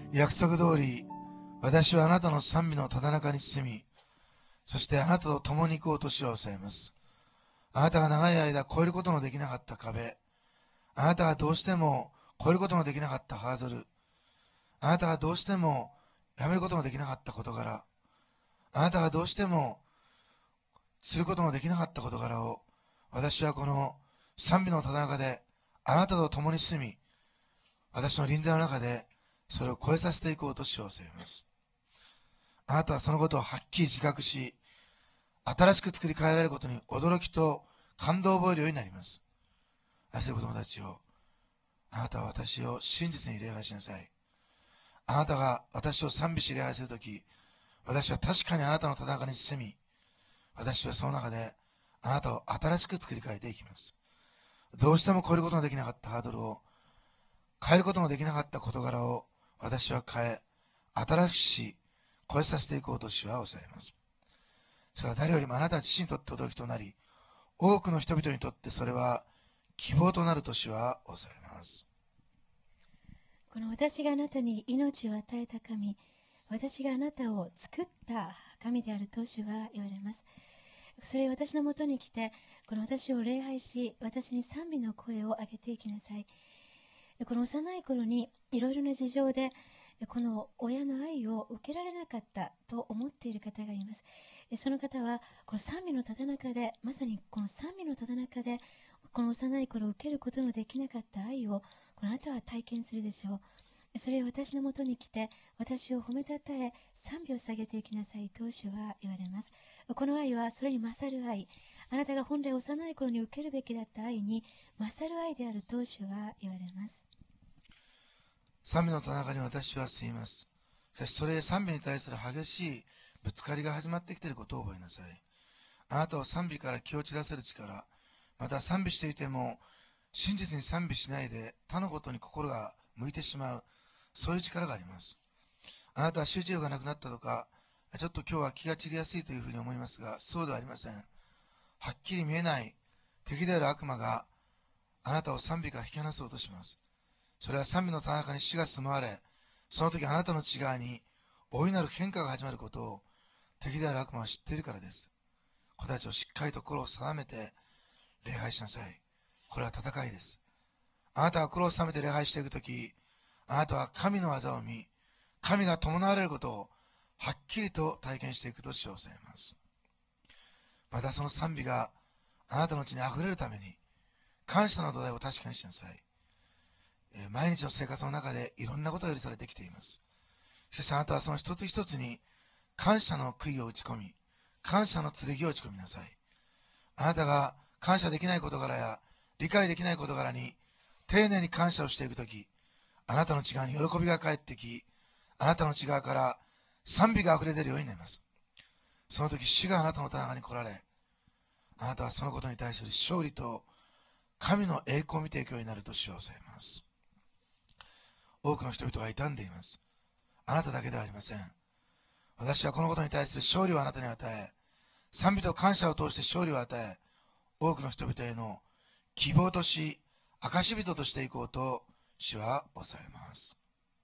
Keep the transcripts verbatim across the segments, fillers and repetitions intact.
約束通り、私はあなたの賛美のただ中に進み、そしてあなたと共に行こうとしは抑えます。あなたが長い間越えることのできなかった壁、あなたがどうしても越えることのできなかったハードル、あなたがどうしてもやめることのできなかった事柄、あなたがどうしてもすることのできなかった事柄を、私はこの賛美のただ中であなたと共に住み、私の臨在の中でそれを超えさせていこうとしようと思います。あなたはそのことをはっきり自覚し、新しく作り変えられることに驚きと感動を覚えるようになります。愛する子供たちよ、あなたは私を真実に礼拝しなさい。あなたが私を賛美し礼拝するとき、私は確かにあなたのただ中に進み、私はその中であなたを新しく作り変えていきます。どうしても超えることのできなかったハードルを、変えることのできなかった事柄を私は変え、新しく超えさせていこうと主は抑えます。それは誰よりもあなた自身にとって驚きとなり、多くの人々にとってそれは希望となると主は抑えます。 この私があなたに命を与えた神、私があなたを作った神であると主は言われます。それ私のもとに来て、この私を礼拝し、私に賛美の声を上げていきなさい。この幼い頃にいろいろな事情でこの親の愛を受けられなかったと思っている方がいます。その方はこの賛美のただ中で、まさにこの賛美のただ中で、この幼い頃受けることのできなかった愛をこのあなたは体験するでしょう。それを私のもとに来て、私を褒めたたえ賛美を下げていきなさいと主は言われます。この愛はそれに勝る愛、あなたが本来幼い頃に受けるべきだった愛に勝る愛であると主は言われます。 賛美のただ中に私は進みます。しかしそれへ賛美に対する激しいぶつかりが始まってきていることを覚えなさい。あなたを賛美から気を散らせる力、また賛美していても真実に賛美しないで他のことに心が向いてしまう、そういう力があります。あなたは集中力がなくなったとか、ちょっと今日は気が散りやすいというふうに思いますが、そうではありません。はっきり見えない敵である悪魔があなたを賛美から引き離そうとします。それは賛美のただ中に死が住まわれ、その時あなたの内側に大いなる変化が始まることを敵である悪魔は知っているからです。子たちをしっかりと心を定めて礼拝しなさい。これは戦いです。あなたが心を定めて礼拝していくとき、あなたは神の技を見、神が伴われることをはっきりと体験していくとしようとされます。またその賛美があなたのうちに溢れるために、感謝の土台を確かにしなさい。毎日の生活の中でいろんなことが許されてきています。しかしあなたはその一つ一つに感謝の杭を打ち込み、感謝の剣を打ち込みなさい。あなたが感謝できない事柄や理解できない事柄に丁寧に感謝をしていくとき、あなたの内側に喜びが返ってき、あなたの内側から賛美が溢れ出るようになります。その時主があなたの田中に来られ、あなたはそのことに対する勝利と神の栄光を見ていくようになると主は抑えます。多くの人々が傷んでいます。あなただけではありません。私はこのことに対する勝利をあなたに与え、賛美と感謝を通して勝利を与え、多くの人々への希望とし、証人としていこうと主は抑えます。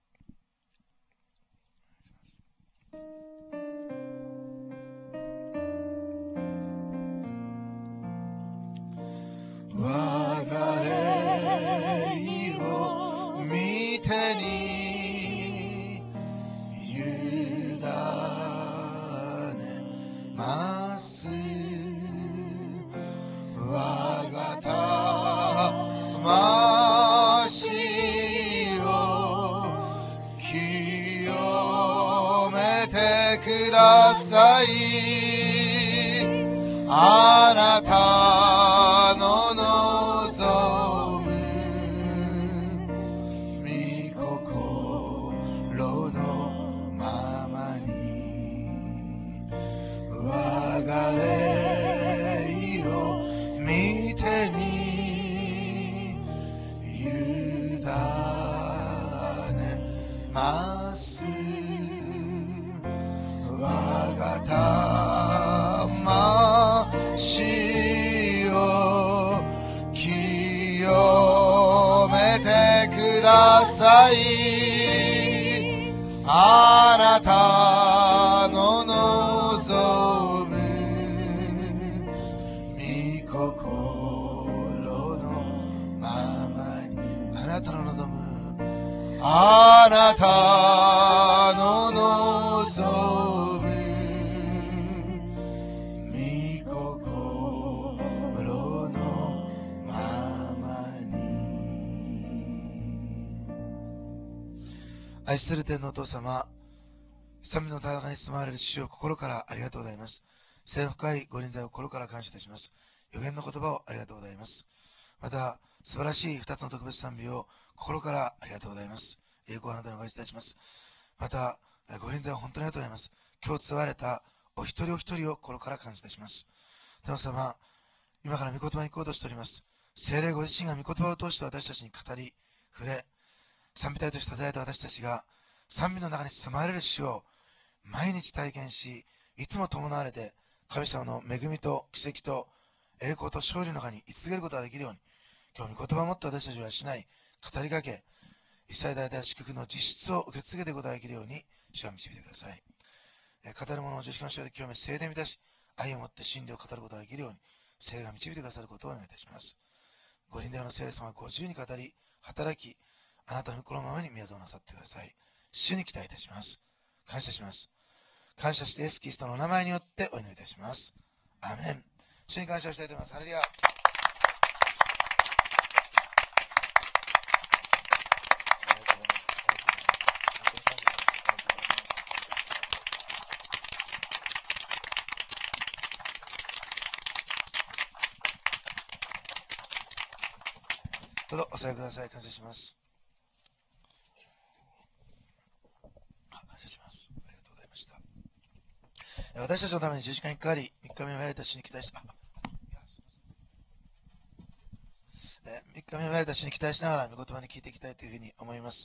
我が霊を見てに委ねます我が魂を清めてください。あなたの望む御心のままに我が霊を見てに委ねます我が魂を清めてください。 あなたの望む御心のままに、あなたの望む、あなたの望む御心のままに。愛する天のお父様、神のた中に住まわれる主を心からありがとうございます。聖深いご臨在を心から感謝いたします。予言の言葉をありがとうございます。また、素晴らしい二つの特別賛美を心からありがとうございます。栄光をあなたにお返しいたします。また、ご臨在を本当にありがとうございます。今日伝われたお一人お一人を心から感謝いたします。天の様、今から御言葉に行こうとしております。聖霊ご自身が御言葉を通して私たちに語り、触れ、賛美隊として立てられた私たちが、賛美の中に住まわれる主を毎日体験し、いつも伴われて、神様の恵みと奇跡と栄光と勝利の中に居続けることができるように、今日御言葉を持って私たちはしない、語りかけ、一切大体祝福の実質を受け継げていくことができるように、主が導いてください。語る者を十字架の塩で清め、聖で満たし、愛を持って真理を語ることができるように、聖が導いてくださることをお願いいたします。ご臨在の聖霊様はご自由に語り、働き、あなたの御心のままに宮沢なさってください。主に期待いたします。感謝します。感謝してイエス・キリストのお名前によってお祈りいたします。アーメン。主に感謝をしたいと思います。ハレルヤ。どうぞお座りください。感謝します。感謝します。ありがとうございました。私たちのために十字架にかかり、みっかめに生まれた主に期待し、あ、みっかめに生まれた主に期待しながら、御言葉に聞いていきたいというふうに思います。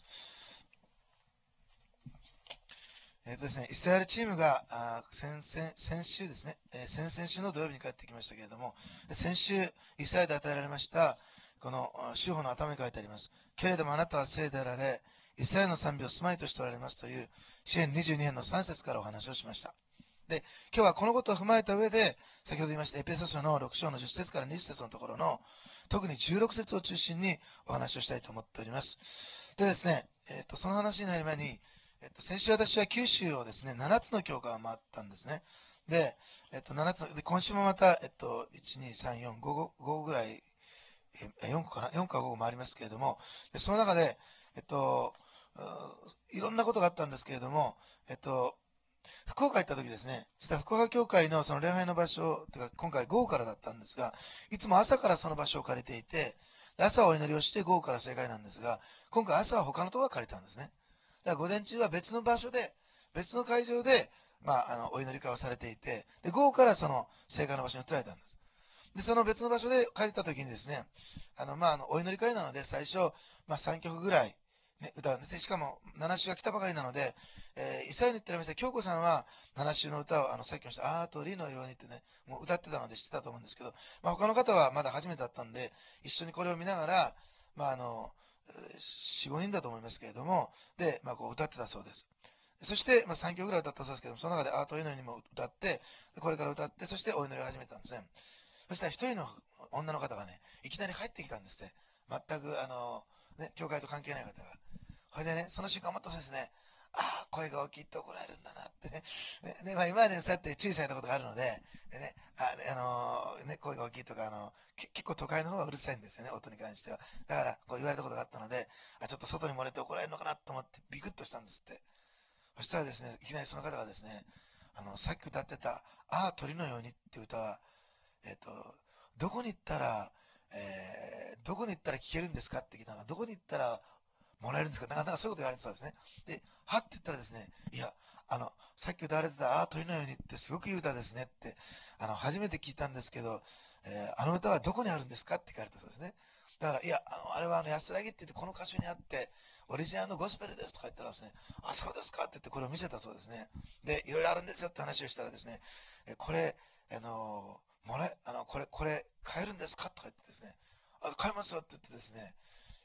えっとですね、イスラエルチームがあ先先先週ですね、えー、先々週の土曜日に帰ってきましたけれども、先週、イスラエルで与えられました、この主法の頭に書いてあります。けれどもあなたは聖であられ、イスラエルの賛美を住まいとしておられますという、詩編にじゅうに編のさん節からお話をしました。で、今日はこのことを踏まえた上で、先ほど言いましたエペソ書のろく章のじゅっ節からにじゅっ節のところの、特にじゅうろく節を中心にお話をしたいと思っております。でですね、えっと、その話になる前に、えっと、先週私は九州をですね、ななつの教会を回ったんですね。で、えっと、ななつの、で、今週もまた、えっと、いち、に、さん、よん、ご、ごぐらい、え、よんこかな ?よん かごこ回りますけれども、で、その中で、えっと、いろんなことがあったんですけれども、えっと、福岡行った時ですね、実は福岡教会のその礼拝の場所、てか今回午後からだったんですが、いつも朝からその場所を借りていて、朝はお祈りをして午後から正解なんですが、今回朝は他のところを借りたんですね。だから午前中は別の場所で、別の会場で、まあ、あの、お祈り会をされていて、で、午後からその正解の場所に移られたんです。で、その別の場所で借りた時にですね、あの、まあ、あの、お祈り会なので最初、まあ、さんきょくぐらい、ね、歌うんですね。しかも、なな週が来たばかりなので、えー、イサヤに言ってられました、京子さんはなな週の歌を、あの、さっきもした、あーとりのようにってね、もう歌ってたので知ってたと思うんですけど、まあ、他の方はまだ初めてだったんで、一緒にこれを見ながら、まあ、あの、よん、ごにんだと思いますけれども、で、まあ、こう歌ってたそうです。そして、まあ、さんきょくぐらい歌ったそうですけども、その中でアート祈りにも歌って、これから歌って、そしてお祈りを始めたんですね。そしたら一人の女の方がね、いきなり入ってきたんですって。全く、あの、ね、教会と関係ない方が。それでね、その瞬間思ったそうですね。ああ、声が大きいと怒られるんだなってね。ね、まあ、今までそうやって注意されたことがあるので、でね、あ、あのー、ね、声が大きいとか、あの、結構都会の方がうるさいんですよね、音に関しては。だから、こう言われたことがあったので、あ、ちょっと外に漏れて怒られるのかなと思ってビクッとしたんですって。そしたらですね、いきなりその方がですね、あの、さっき歌ってた、ああ、鳥のようにって歌は、えっ、と、どこに行ったら、えー、どこに行ったら聞けるんですかって聞いたのが、どこに行ったらもらえるんですか、なんかそういうこと言われてたんですね。で、はって言ったらですね、いや、あの、さっき歌われてた、ああ、鳥のようにってすごくいい歌ですねって、あの、初めて聞いたんですけど、えー、あの歌はどこにあるんですかって聞かれたそうですね。だから、いや、あの、あれはあの、安らぎって言ってこの歌手にあって、オリジナルのゴスペルですとか言ったらですね、あ、そうですかって言ってこれを見せたそうですね。で、いろいろあるんですよって話をしたらですね、えこれ、あのもらえ、あの、これ、これ、買えるんですかとか言ってですね、あ、買えますよって言ってですね、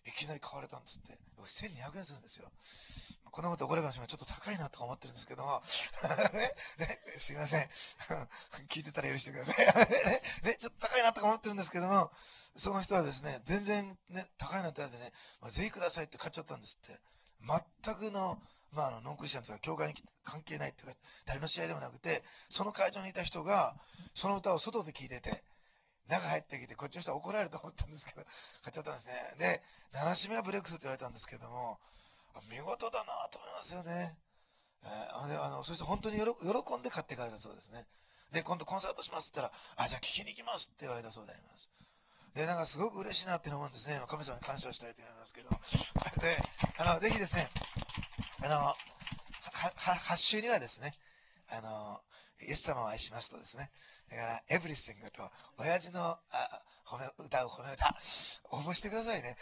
いきなり買われたんですって。せんにひゃくえんするんですよ。こんなこと怒られるかもしれない。ちょっと高いなとか思ってるんですけども、ね、ね、すいません。聞いてたら許してください。ね、ね、ちょっと高いなとか思ってるんですけども、その人はですね、全然ね、高いなってやつでね、まあ、ぜひくださいって買っちゃったんですって。全くの、まあ、あの、ノンクリスチャンとか教会に関係ないっていうか、誰の試合でもなくて、その会場にいた人が、その歌を外で聴いてて、中入ってきて、こっちの人は怒られると思ったんですけど、買っちゃったんですね。で、ななしめはブレイクスルーって言われたんですけども、見事だなと思いますよね。えー、あの、あのそして本当に喜んで買っていかれたそうですね。で、今度コンサートしますって言ったら、あ、じゃあ聞きに行きますって言われたそうであります。で、なんかすごく嬉しいなって思うんですね。神様に感謝をしたいと思いますけど。で、あの、ぜひですね、あの、は、は、はっ週にはですね、あの、イエス様を愛しますとですね、だから、エブリスティングと、親父の、あ、褒め、歌う褒め歌、応募してくださいね。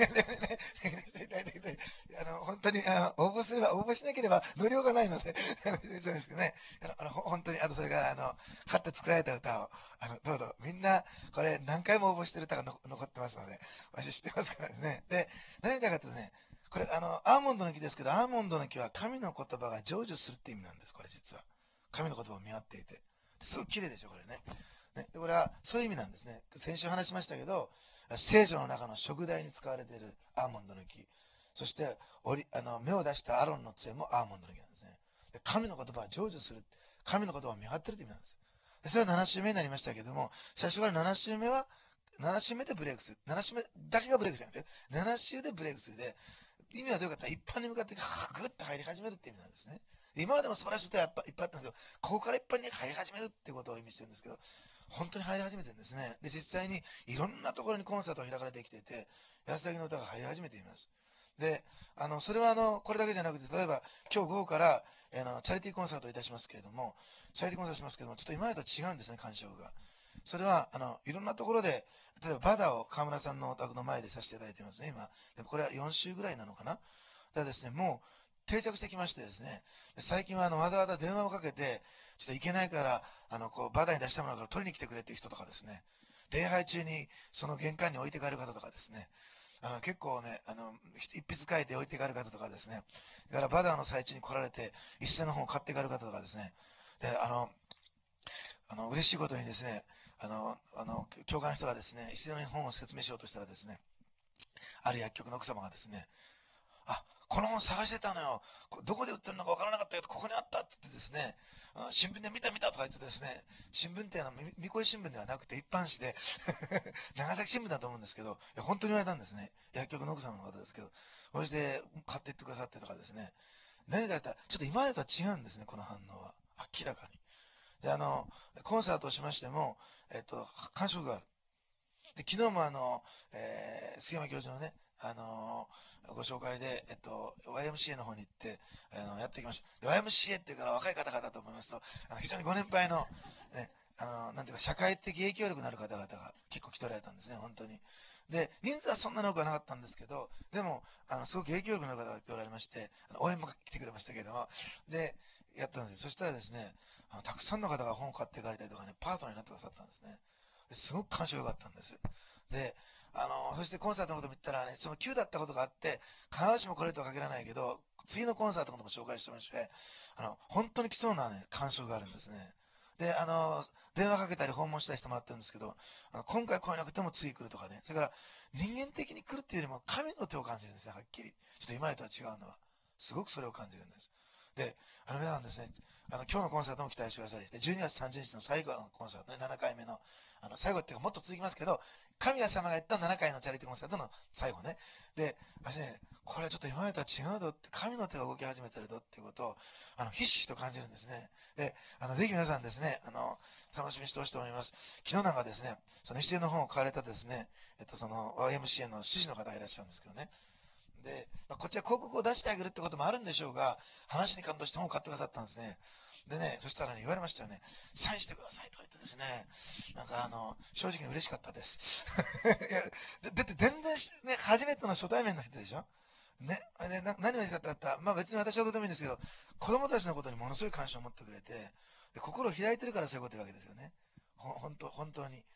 あの、本当に、あの、応募すれば、応募しなければ、無料がないので、そうですけどね、あの、あの本当に、あとそれから、あの、買って作られた歌を、あの、どうぞ、みんな、これ、何回も応募してる歌がの残ってますので、私知ってますからですね。で、何言いたいかというとですね、これ、あの、アーモンドの木ですけど、アーモンドの木は神の言葉が成就するって意味なんです、これ実は。神の言葉を見合っていて。すごく綺麗でしょ、これね。ね、でこれはそういう意味なんですね。先週話しましたけど、聖書の中の食材に使われているアーモンドの木。そして、おりあの芽を出したアロンの杖もアーモンドの木なんですね。で神の言葉は成就する。神の言葉を見張ってるという意味なんです。でそれはなな週目になりましたけども、最初からなな週目は、なな週目でブレイクする。なな週目だけがブレイクじゃなくて、なな週でブレイクするで、意味はどういうかって一般に向かってグッと入り始めるって意味なんですね。今までも素晴らしい歌はいっぱいあったんですけど、ここから一般に入り始めるってことを意味してるんですけど、本当に入り始めてるんですね。で、実際にいろんなところにコンサートが開かれてきていて、安崎の歌が入り始めています。で、あの、それはあの、これだけじゃなくて、例えば今日午後から、あの、チャリティーコンサートをいたしますけれども、チャリティーコンサートしますけれども、ちょっと今までと違うんですね、感触が。それは、あの、いろんなところで、例えばバダを河村さんのお宅の前でさせていただいてますね、今。でもこれはよん週ぐらいなのかな。だからですね、もう定着してきましてですね、最近はあのわざわざ電話をかけて、ちょっと行けないから、あの、こう、バダに出したものから取りに来てくれっていう人とかですね、礼拝中にその玄関に置いて帰る方とかですね、あの、結構ね、あの、一筆書いて置いて帰る方とかですね、だからバダーの最中に来られて、一斉の本を買って帰る方とかですね、で、あの、あの、嬉しいことにですね、あの、あの、教会の人がですね、一斉の本を説明しようとしたらですね、ある薬局の奥様がですね、あ、この本探してたのよ。どこで売ってるのかわからなかったけど、ここにあったって言ってですね、新聞で見た見たとか言ってですね、新聞っていうのは、みこい新聞ではなくて一般紙で長崎新聞だと思うんですけど、いや本当に言われたんですね。薬局の奥様の方ですけど、そして買っていってくださってとかですね。何かやったら、ちょっと今までとは違うんですね、この反応は。明らかに。で、あの、コンサートをしましても、えっと、感触がある。で、昨日もあの、えー、杉山教授のね、あのー、ご紹介で、えっと、ワイエムシーエー の方に行って、あの、やってきました。で ワイエムシーエー っていうから若い方々と思いますと、あの非常にご年配の、ね、あの、なんていうか、社会的影響力のある方々が結構来ておられたんですね、本当に。で、人数はそんなに多くはなかったんですけど、でも、あの、すごく影響力のある方が来ておられまして、あの応援も来てくれましたけれども、で、やったんですよ。そしたらですね、あのたくさんの方が本を買っていかれたりとかね、パートナーになってくださったんですね。ですごく感触が良かったんです。で、あの、そしてコンサートのことも言ったらね、その急だったことがあって、必ずしもこれとは限らないけど、次のコンサートのことも紹介してまして、あの、本当に来そうなね、感触があるんですね。で、あの、電話かけたり訪問したりしてもらってるんですけど、あの今回来なくても次来るとかね、それから人間的に来るっていうよりも神の手を感じるんですね、はっきり。ちょっと今までとは違うのは。すごくそれを感じるんです。で、あの皆さんですね、あの今日のコンサートも期待してください。で、じゅうにがつさんじゅうにちの最後のコンサートね、ななかいめの、あの最後っていうかもっと続きますけど、神谷様が言ったななかいのチャリティーコンサートの最後ね。で、私ね、これはちょっと今までとは違うぞって、神の手が動き始めてるぞっていうことを、あの、ひしひしと感じるんですね。で、あの、ぜひ皆さんですね、あの、楽しみにしてほしいと思います。昨日なんかですね、その一連の本を買われたですね、えっと、その ワイエムシーエー の支持の方がいらっしゃるんですけどね。で、まあ、こっちは広告を出してあげるってこともあるんでしょうが、話に感動して本を買ってくださったんですね。でね、そしたらね、言われましたよね。サインしてくださいとか言ってですね、なんかあの、正直に嬉しかったです。いや、だだって全然ね、初めての初対面の人でしょね、でな何が嬉しかったかって、まあ別に私はどうでもいいんですけど、子供たちのことにものすごい関心を持ってくれて、で心を開いてるからそういうこと言うわけですよね。ほ、本当本当に。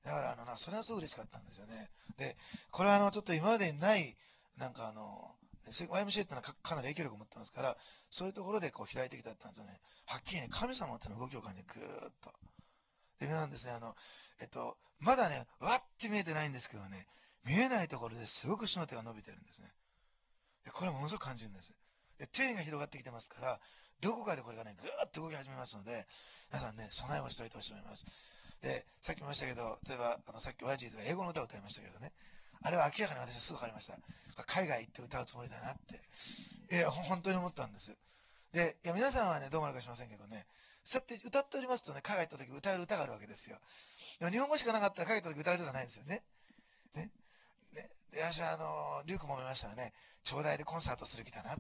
だからあのな、それはすごい嬉しかったんですよね。で、これはあの、ちょっと今までにない、なんかあの、ワイエムシーエー ってのはかかなり影響力を持ってますから、そういうところでこう開いてきたってのはね、はっきりね、神様っていうの動きを感じて、ぐーっと。で、皆さんですね、あの、えっと、まだね、わって見えてないんですけどね、見えないところですごく主の手が伸びてるんですね。で、これはものすごく感じるんです。で、手が広がってきてますから、どこかでこれがね、ぐーっと動き始めますので、皆さんね、備えをしておいてほしいと思います。で、さっきも言いましたけど、例えば、あの、さっき親父が英語の歌を歌いましたけどね、あれは明らかに私はすぐ分かりました。海外行って歌うつもりだなって。えー、本当に思ったんです。で、いや、皆さんはね、どうもあるかしませんけどね、そうやって歌っておりますとね、海外行った時歌える歌があるわけですよ。でも日本語しかなかったら海外行った時歌える歌がないんですよね。ね。ね。で、私はあの、リュウクも思いましたらね、長大でコンサートする気だなって。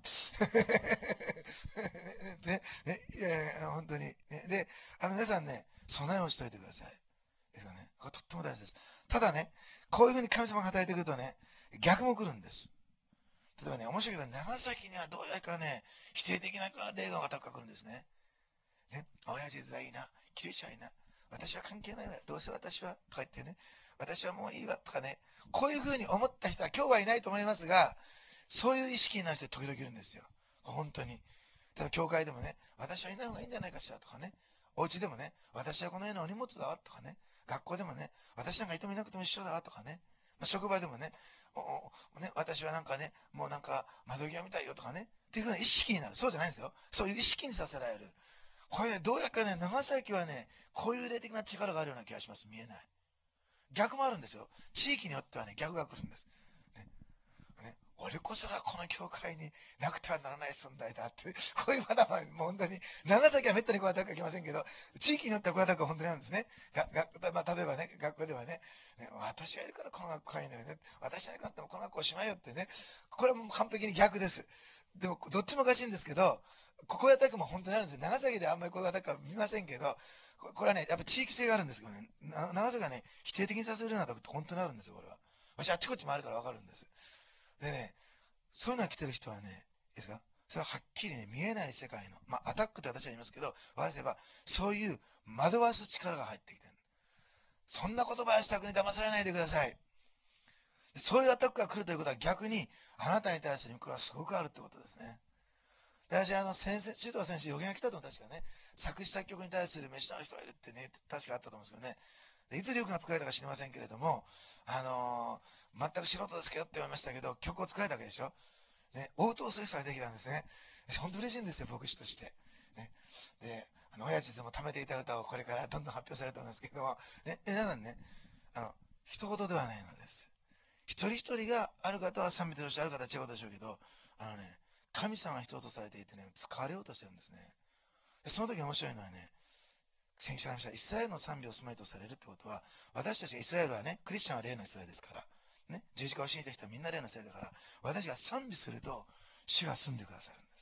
で、ね、いやいや、本当に。ね、で、あの、皆さんね、備えをしておいてください。ですよね。これとっても大事です。ただね、こういうふうに神様が働いてくるとね、逆も来るんです。例えばね、面白いけど、長崎にはどうやらね、否定的な霊が高く来るんですね。ね、親父はいいな、キリシャンいいな、私は関係ないわよ、どうせ私は、とか言ってね、私はもういいわ、とかね、こういうふうに思った人は今日はいないと思いますが、そういう意識になる人時々いるんですよ。本当に。だから教会でもね、私はいない方がいいんじゃないかしらとかね、お家でもね、私はこのようなお荷物だわとかね、学校でもね、私なんかいてもいなくても一緒だわとかね、まあ、職場でもね、おおね、私はなんかね、もうなんか窓際みたいよとかね、っていうふうな意識になる。そうじゃないんですよ。そういう意識にさせられる。これね、どうやっかね、長崎はね、こういう霊的な力があるような気がします。見えない。逆もあるんですよ。地域によってはね、逆が来るんです。ね。ね。俺こそがこの教会になくてはならない存在だって。こういうまだまだ、もう本当に、長崎はめったにこうアタックは来ませんけど、地域によってはこうアタックは本当にあるんですね。ががまあ、例えばね、学校ではね、ね、私がいるからこの学校がいいんだよね。私がいなかったらこの学校おしまいよってね。これはもう完璧に逆です。でも、どっちもおかしいんですけど、ここアタックも本当にあるんですよ。長崎であんまりこういうアタックは見ませんけど、これはね、やっぱ地域性があるんですけどね、長崎がね、否定的にさせるようなとこって本当にあるんですよ、これは。私、あっちこっちもあるからわかるんです。でね、そういうのが来てる人はね、いいですか、それははっきりね、見えない世界の、まあ、アタックって私は言いますけど、わせば、そういう惑わす力が入ってきてる。そんな言葉はしたくに騙されないでください。そういうアタックが来るということは逆に、あなたに対するこれはすごくあるってことですね。で私、あの、先生、中東先生予言が来たと思う、確かね、作詞作曲に対する飯のある人がいるってね、確かあったと思うんですけどね。でいつリュウクが作られたか知りませんけれども、あのー、全く素人ですけどって言われましたけど、曲を作られたわけでしょ。ね、応答する人ができたんですね。本当嬉しいんですよ、牧師として。ね、で、あの、親父でも貯めていた歌をこれからどんどん発表されたんですけども、ね、皆さんね、あの、一言ではないのです。一人一人がある方は賛美としてある方は違うでしょうけど、あのね、神様が人とされていてね、使われようとしてるんですね。でその時面白いのはね、先週話したイスラエルの賛美を住まいとされるってことは、私たちイスラエルはね、クリスチャンは霊のイスラエルですから、ね、十字架を信じた人はみんな霊のイスラエルだから、私が賛美すると、主が住んでくださるんです。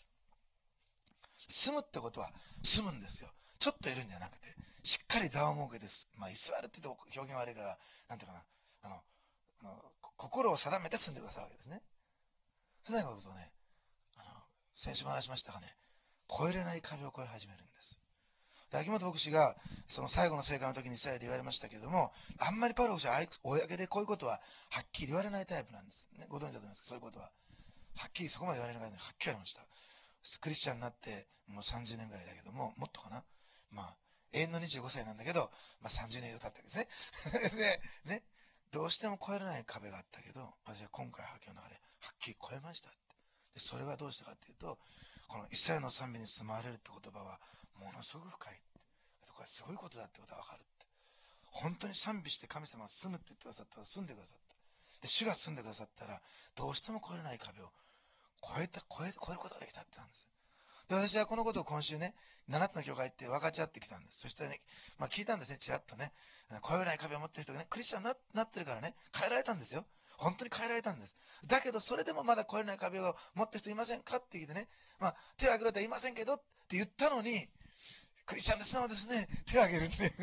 住むってことは、住むんですよ。ちょっといるんじゃなくて、しっかり座を設けです。まあ、イスラエルって言うと表現悪いから、なんていうかな、あの、あの心を定めて住んでくださるわけですね。そういうことをね、あの、先週も話しましたがね、越えれない壁を越え始めるんです。秋元牧師がその最後の聖会の時にイスラエルで言われましたけども、あんまりパウロ牧師は公でこういうことははっきり言われないタイプなんですね。ご存知だと思います。そういうことははっきりそこまで言われなかったのにはっきり言われました。クリスチャンになってもうさんじゅうねんぐらいだけども、もっとかな、まあ永遠のにじゅうごさいなんだけど、まあ、さんじゅうねん以上経ったわけですねでね、どうしても越えられない壁があったけど、私は今回発見の中ではっきり越えましたって。でそれはどうしたかっていうと、このイスラエルの賛美に住まわれるって言葉はものすごく深い。これすごいことだってことが分かるって。本当に賛美して神様が住むって言ってくださったら住んでくださった。で主が住んでくださったらどうしても越えれない壁を越えた越え越えることができたってなんです。で私はこのことを今週ね、ななつの教会行って分かち合ってきたんです。そしてね、まあ、聞いたんですね、ちらっとね。越えれない壁を持ってる人がね、クリスチャンに な, なってるからね、変えられたんですよ。本当に変えられたんです。だけど、それでもまだ越えれない壁を持ってる人いませんかって聞いてね、まあ、手を挙げられたらいませんけどって言ったのに、クリスチャンですのですね、手を挙げるんで。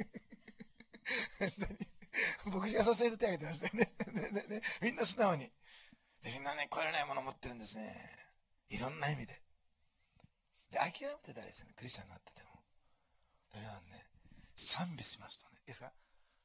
僕がさせて手を挙げてましたよね。ねねねみんな素直に。でみんなね、超えられないものを持ってるんですね。いろんな意味で。で、諦めてたらですね、クリスチャンになってても。だからね、賛美しますとね、いいですか、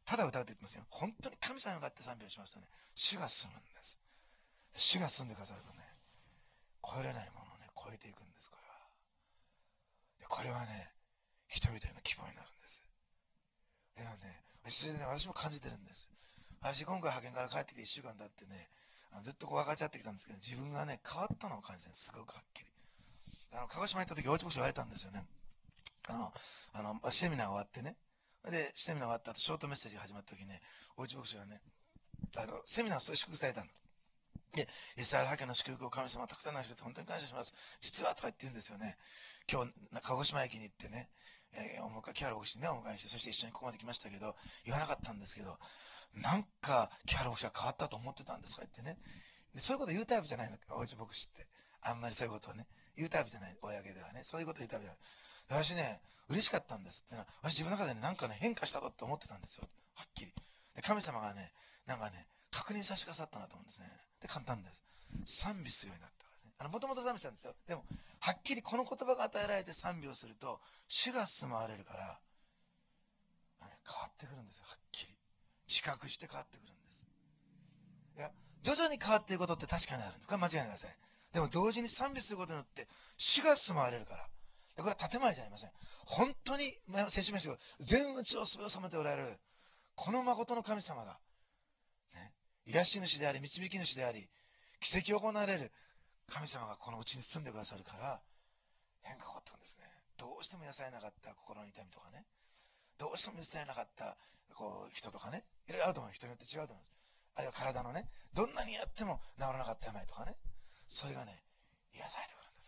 ただ歌うって言ってますよ。本当に神様に向かって賛美をしますとね、主が住むんです。主が住んでくださるとね、超えれないものをね、超えていくんですから。でこれはね、人々への希望になるんです。でもね、それでね、私も感じてるんです。私、今回派遣から帰ってきていっしゅうかん経ってね、あのずっとこう分かっちゃってきたんですけど、自分がね、変わったのを感じて、すごくはっきり。あの、鹿児島行った時、おうち牧師言われたんですよね。あの、あの、セミナー終わってね。で、セミナー終わった後、ショートメッセージが始まった時ね、おうち牧師がね、あの、セミナーをそう祝福されたんだ。で、イスラエル派遣の祝福を神様たくさんの祝福本当に感謝します。実はとか言って言うんですよね。今日、鹿児島駅に行ってね、えー、お迎え、キャラ牧師にね、お迎えして、そして一緒にここまで来ましたけど、言わなかったんですけど、なんか、キャラ牧師は変わったと思ってたんですとか言ってね。でそういうこと言うタイプじゃないのか、おうち牧師って。あんまりそういうことをね、言うタイプじゃない、公ではね。そういうこと言うタイプじゃない。私ね、嬉しかったんですってのは、私自分の中で、ね、なんかね、変化したぞって思ってたんですよ。はっきり。で、神様がね、なんかね、確認させてくださったなと思うんですね。で、簡単です。賛美するようになったからですね。あの、もともと賛美したんですよ。でも、はっきりこの言葉が与えられて賛美をすると、主が住まわれるから、ね、変わってくるんですよ。はっきり。自覚して変わってくるんです。いや、徐々に変わっていくことって確かにあるんです。これは間違いないでください。でも同時に賛美することによって、主が住まわれるから。でこれは建前じゃありません。本当に、先週も言いましたけど、全宇宙をすべを収めておられる、この誠の神様が、ね、癒し主であり、導き主であり、奇跡を行われる神様がこのうちに住んでくださるから、変化が起こってくるんですね。どうしても癒されなかった心の痛みとかね、どうしても許されなかったこう人とかね、いろいろあると思う。人によって違うと思います。あるいは体のね、どんなにやっても治らなかった病とかね、それがね、癒されてくるんです。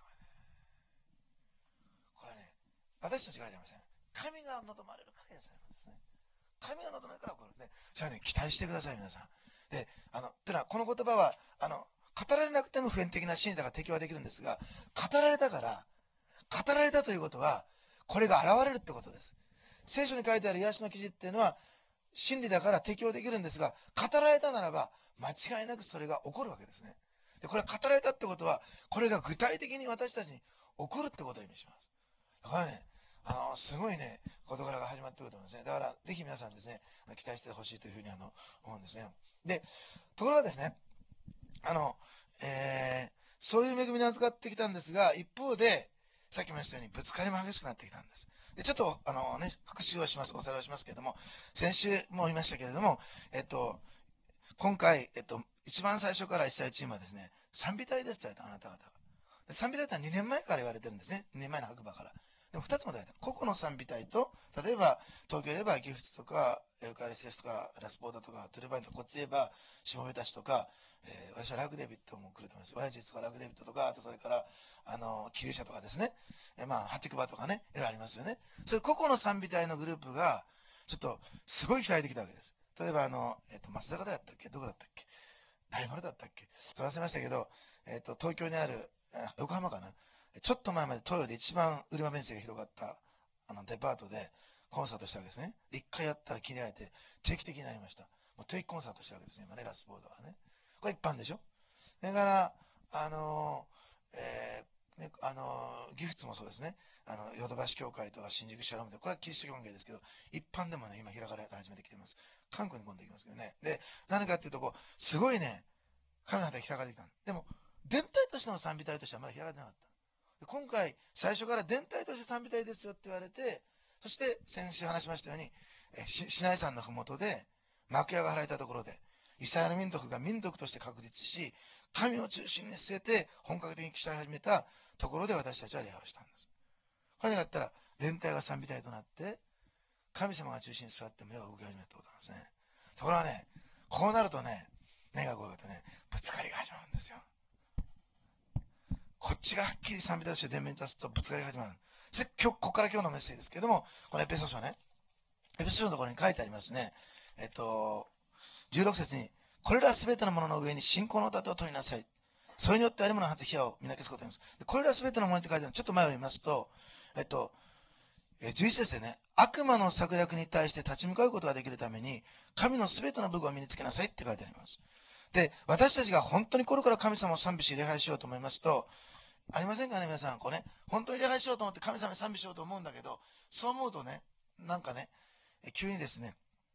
これね、私の力じゃありません。神が望まれるから癒されるんですね。神が望まれるから起こるんで、それはね、期待してください、皆さん。で、あの、というのは、この言葉は、あの、語られなくても普遍的な真理だから適用はできるんですが、語られたから、語られたということは、これが現れるってことです。聖書に書いてある癒しの記事っていうのは、真理だから適用できるんですが、語られたならば、間違いなくそれが起こるわけですね。で、これは語られたってことは、これが具体的に私たちに起こるってことを意味します。だからね、あの、すごいね、事柄が始まってくると思うんですね。だから、ぜひ皆さんですね、期待してほしいというふうにあの、思うんですね。で、ところがですね、あの、えー、そういう恵みに預かってきたんですが、一方で、さっきも言ったようにぶつかりも激しくなってきたんです。で、ちょっと、あのね、復習をします、おさらいをしますけれども、先週も言いましたけれども、えっと、今回、えっと、一番最初から一切チームはですね、賛美隊ですと言われた、あなた方が。賛美隊ってのはにねんまえから言われてるんですね。にねんまえの白馬から。でもふたつも言われた。個々の賛美隊と、例えば、東京で言えばギフツとか、エウカリステスとか、ラスポータとか、トゥルバインとか、こっちで言えば、しもべたちとか、えー、私はラグデビットも来ると思います。ワイジェスとかラグデビットとか、あとそれから、あの、キリシャとかですね。えー、まあ、ハティクバとかね、いろいろありますよね。そういう個々の賛美隊のグループが、ちょっと、すごい期待できたわけです。例えば、あの、えっ、ー、と、松坂だったっけどこだったっけ大丸だったっけ忘れましたけど、えっ、ー、と、東京にある、横浜かなちょっと前まで東洋で一番売り場面積が広がったあのデパートでコンサートしたわけですね。一回やったら気に入られて定期的になりました。もう定期コンサートしたわけですね。今ね、ラスボードはね。これ一般でしょ。それから、あのー、えー、ね、あのー、ギフツもそうですね。あの、ヨドバシ協会とか新宿シャロームで、これはキリスト教関係ですけど、一般でもね、今開かれ始めてきています。韓国に今度行きますけどね。で、何かっていうと、こう、すごいね、神の旗が開かれてきた。でも、伝体としての賛美隊としてはまだ開かれてなかった。今回、最初から伝体として賛美隊ですよって言われて、そして先週話しましたように、シナイ山のふもとで幕屋が張られたところで、イスラエル民族が民族として確立し、神を中心に据えて本格的に鍛え始めたところで私たちは礼拝をしたんです。これだったら、伝体が賛美隊となって、神様が中心に座って群れが動き始めたことなんですね。ところがね、こうなるとね、目が転がってね、ぶつかりが始まるんですよ。こっちがはっきり賛美隊として前面に立つとぶつかりが始まる。それ今日、ここから今日のメッセージですけども、このエペソ書ね、エペソ書のところに書いてありますね。えっと、じゅうろく節に、これらすべてのものの上に信仰の盾を取りなさい。それによってありものの発火を見分けすことになります。これらすべてのものって書いてあるの、ちょっと前を見ますと、えっと、じゅういち節でね、悪魔の策略に対して立ち向かうことができるために、神のすべての武具を身につけなさいって書いてあります。で、私たちが本当に心から神様を賛美し礼拝しようと思いますと、ありませんかね、皆さん。こうね、本当に礼拝しようと思って神様に賛美しようと思うんだけど、そう思うとね、なんかね、急にですね、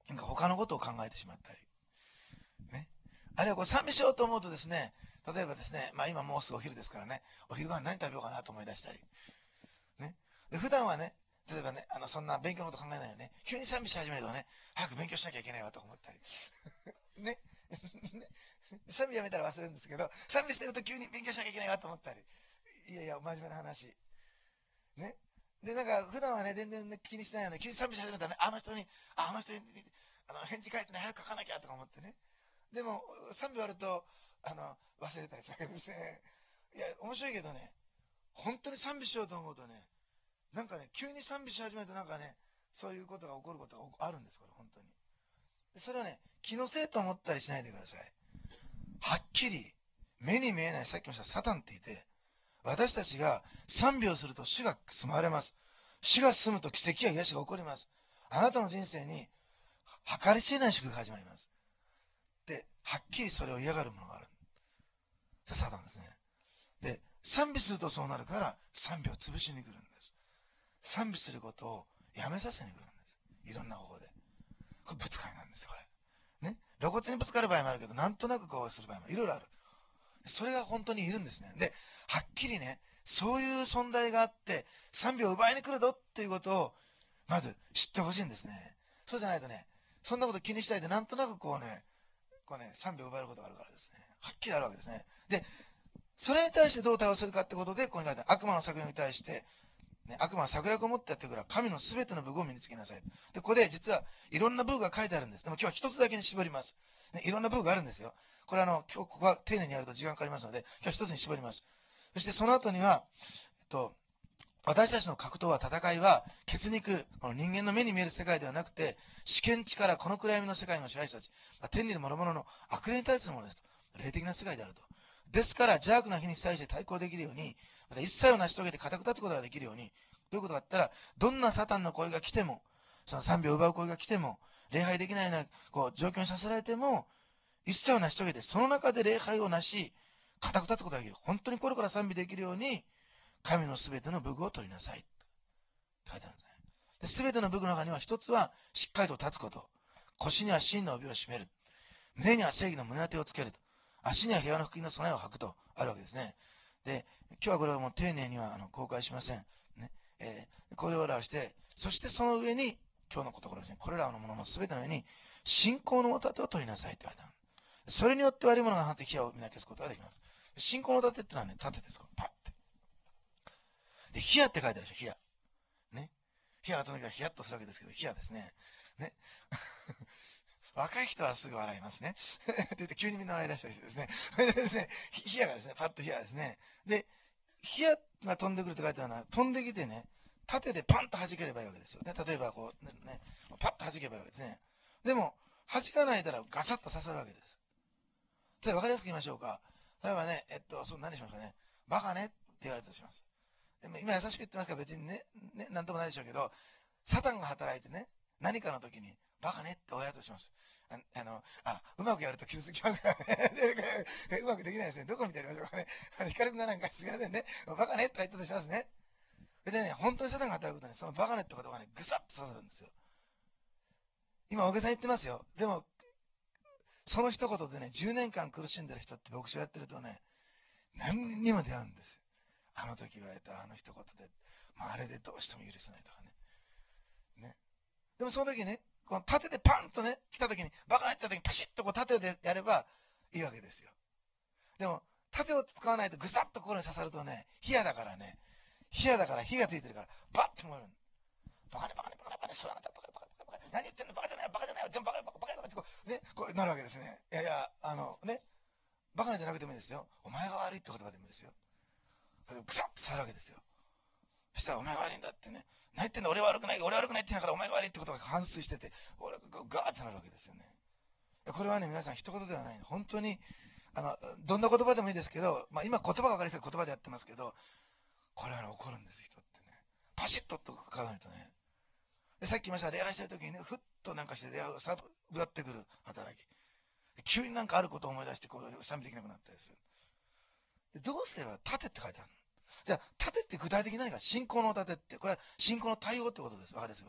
なんか他のことを考えてしまったり、ね。あるいはこう賛美しようと思うとですね、例えばですね、まあ今もうすぐお昼ですからね、お昼ご飯何食べようかなと思い出したり、ね。で、普段はね、例えばね、あの、そんな勉強のこと考えないよね。急に賛美し始めるとね、早く勉強しなきゃいけないわと思ったり。ね。ね賛美やめたら忘れるんですけど、賛美してると急に勉強しなきゃいけないわと思ったり。いやいや、真面目な話。ね。で、なんか、普段はね、全然、ね、気にしないよね。急に賛美し始めたらね、あの人に、ああの人に、あの、返事書いてね、早く書かなきゃとか思ってね。でも、賛美終わると、あの、忘れたりするわけですね。いや、面白いけどね、本当に賛美しようと思うとね、なんかね、急に賛美し始めるとなんかね、そういうことが起こることがあるんです、これ、本当に。でそれはね、気のせいと思ったりしないでください。はっきり、目に見えない、さっきも言ったサタンっていて、私たちが賛美をすると主が住まわれます。主が住むと奇跡や癒しが起こります。あなたの人生に計り知れない祝福が始まります。で、はっきりそれを嫌がるものがある。サタンですね。で、賛美するとそうなるから賛美を潰しに来るんです。賛美することをやめさせに来るんです。いろんな方法で。これぶつかりなんですよ、これ。ね。露骨にぶつかる場合もあるけど、なんとなくこうする場合もいろいろある。それが本当にいるんですね。で、はっきりね、そういう存在があって、賛美を奪いに来るぞっていうことを、まず知ってほしいんですね。そうじゃないとね、そんなこと気にしないで、なんとなくこうね、こうね、賛美を奪えることがあるからですね。はっきりあるわけですね。で、それに対してどう対応するかってことで、ここに書いてある悪魔の策略に対して、ね、悪魔は策略を持ってやってくるから、神のすべての武具を身につけなさい。で、ここで実はいろんな武具が書いてあるんです。でも今日は一つだけに絞ります。ね、いろんな武具があるんですよ。これあの、今日ここは丁寧にやると時間かかりますので、今日は一つに絞ります。そしてその後には、えっと、私たちの格闘は、戦いは、血肉、この人間の目に見える世界ではなくて、試験地からこの暗闇の世界の支配者たち、天にいる諸々の悪霊に対するものですと。霊的な世界であると。ですから、邪悪な日に際して対抗できるように、また一切を成し遂げて固く立つことができるように、どういうことかって言ったら、どんなサタンの声が来ても、その賛美を奪う声が来ても、礼拝できないようなこう状況にさせられても、一切を成し遂げて、その中で礼拝をなし、固く立つことができる。本当に心から賛美できるように、神のすべての武具を取りなさい。書いてあるんですね。で、すべての武具の中には一つは、しっかりと立つこと。腰には真の帯を締める。胸には正義の胸当てをつけると。足には平和の福音の備えを履くとあるわけですね。で、今日はこれをもう丁寧にはあの公開しません。ね。えー、これを表して、そしてその上に、今日のところですね、これらのもののすべての上に、信仰のお盾を取りなさいって書いてある。それによって悪いものが放つ火を見分けすことができます。信仰の盾ってのはね、盾です。パッて。で、火矢って書いてあるでしょ、火矢。ね。火矢が飛んできたらヒヤッとするわけですけど、火矢ですね。ね。若い人はすぐ笑いますね。って言って急にみんな笑い出したりしてですね。それでですね、火矢がですね、パッと火矢ですね。で、火矢が飛んでくるって書いてあるのは、飛んできてね、縦でパンと弾ければいいわけですよね。例えばこう、ね、ねパッと弾けばいいわけですね。でも、弾かないたらガサッと刺さるわけです。例えば分かりやすく言いましょうか。例えばね、えっと、そう何しますかね。バカねって言われたとします。でも今優しく言ってますから別にね、ね、なんともないでしょうけど、サタンが働いてね、何かの時に、バカねって親とします。ああの、あ、うまくやると傷つきますからね。うまくできないですね。どこ見てやりましょうかね。あの、ヒカル君がなんかすみませんね。バカねって言ったとしますね。でね、本当にサタンが働くとね、そのバカねって言葉がね、ぐさっと刺さるんですよ。今、大げさに言ってますよ。でも、その一言でね、じゅうねんかん苦しんでる人って牧師をやってるとね、何にも出会うんですよ。あの時言われたあの一言で、まあ、あれでどうしても許せないとかね。ね。でもその時ね、この縦でパンとね、来た時に、バカなって言った時にパシッとこう縦でやればいいわけですよ。でも、縦を使わないとぐさっと心に刺さるとね、火矢だからね、火矢だから火がついてるから、バッて燃える。バカねバカねバカねバカね、そうあなたバカねバカねバカね、何言ってんのバカじゃないバカじゃないでもバカねバカバカねバカねってこう、ね、こうなるわけですね。いやいや、あのね、バカねじゃなくてもいいですよ。お前が悪いって言葉でもいいですよ。ぐさっと刺さるわけですよ。そしたらお前が悪いんだってね。何言ってんだ俺は悪くない、俺は悪くないって言うんだからお前が悪いってことが反芻してて、俺がガーってなるわけですよね。これはね、皆さん一言ではない。本当に、あの、どんな言葉でもいいですけど、まあ今言葉が分かりやすい言葉でやってますけど、これはね、怒るんです、人ってね。パシッとと書かないとね。で、さっき言いました、礼拝してる時にね、ふっとなんかして、礼拝をさっと奪ってくる働き。急になんかあることを思い出して、こう、賛美できなくなったりする。でどうすれば盾って書いてあるのじゃあ、盾って具体的に何か信仰の盾って、これは信仰の対応ってことです。わかりますか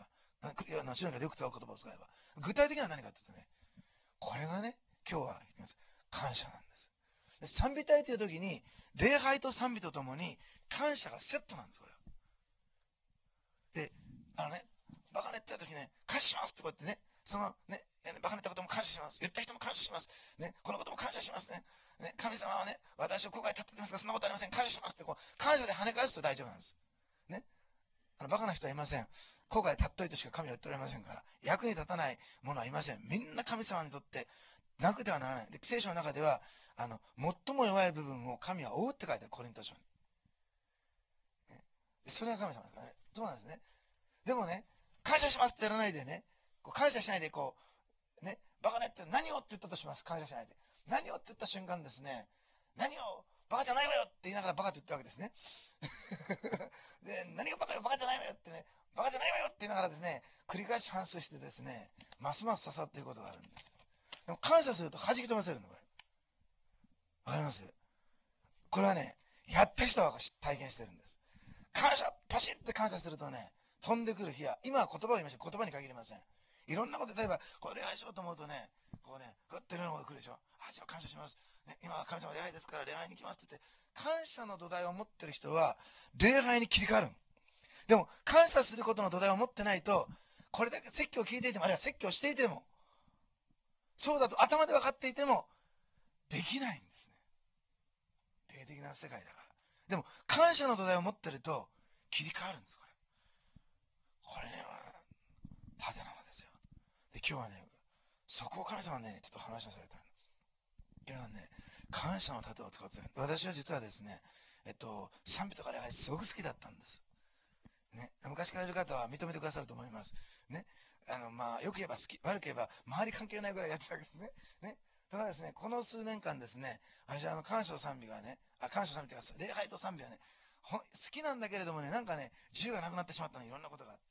後ろによく使う言葉を使えば。具体的には何かというとね、これがね、今日は言ってます。感謝なんです。で賛美隊という時に、礼拝と賛美とともに、感謝がセットなんです、これは。で、あのね、バカねって言った時ね、感謝しますってこうやってね、そのね、バカねったことも感謝します。言った人も感謝します。ね、このことも感謝しますね。ね、神様はね、私を後悔立ってますが、そんなことありません。感謝しますって、こう、感謝で跳ね返すと大丈夫なんです。ね。あの、バカな人はいません。後悔立っといてしか神は言っておられませんから、役に立たない者はいません。みんな神様にとってなくてはならない。で、聖書の中では、あの、最も弱い部分を神は覆うって書いてある、コリント書に。ね、でそれが神様ですからね。そうなんですね。でもね、感謝しますってやらないでね、こう感謝しないで、こう、ね、バカねって何をって言ったとします。感謝しないで。何をって言った瞬間ですね、何を、バカじゃないわよって言いながらバカと言ったわけですね。で、何がバカよ、バカじゃないわよってね、バカじゃないわよって言いながらですね、繰り返し反芻してですね、ますます刺さっていることがあるんですよ。でも感謝すると弾き飛ばせるの、これ。わかります？これはね、やった人は体験してるんです。感謝、パシッって感謝するとね、飛んでくる日や、今は言葉を言いました。言葉に限りません。いろんなこと、例えば、これ礼拝しようと思うとね、こうね、ふってるのが来るでしょ。あ、じゃあ感謝します。ね、今は神様礼拝ですから礼拝に来ますって言って、感謝の土台を持ってる人は、礼拝に切り替わる。でも、感謝することの土台を持ってないと、これだけ説教を聞いていても、あるいは説教をしていても、そうだと頭で分かっていても、できないんですね。霊的な世界だから。でも、感謝の土台を持ってると、切り替わるんです、これ。これね、縦なのですよ。で、今日はね、そこを神様ね、ちょっと話しされたの。今日はね、感謝の盾を使って、私は実はですね、えっと、賛美とか礼拝すごく好きだったんです。ね、昔からいる方は認めてくださると思います。ね、あの、まあ、よく言えば好き、悪く言えば周り関係ないぐらいやってたけどね。ね。だからですね、この数年間ですね、私はあの、感謝賛美がね、あ、感謝賛美というか、礼拝と賛美はね、ほ好きなんだけれどもね、なんかね、自由がなくなってしまったの、いろんなことがあって。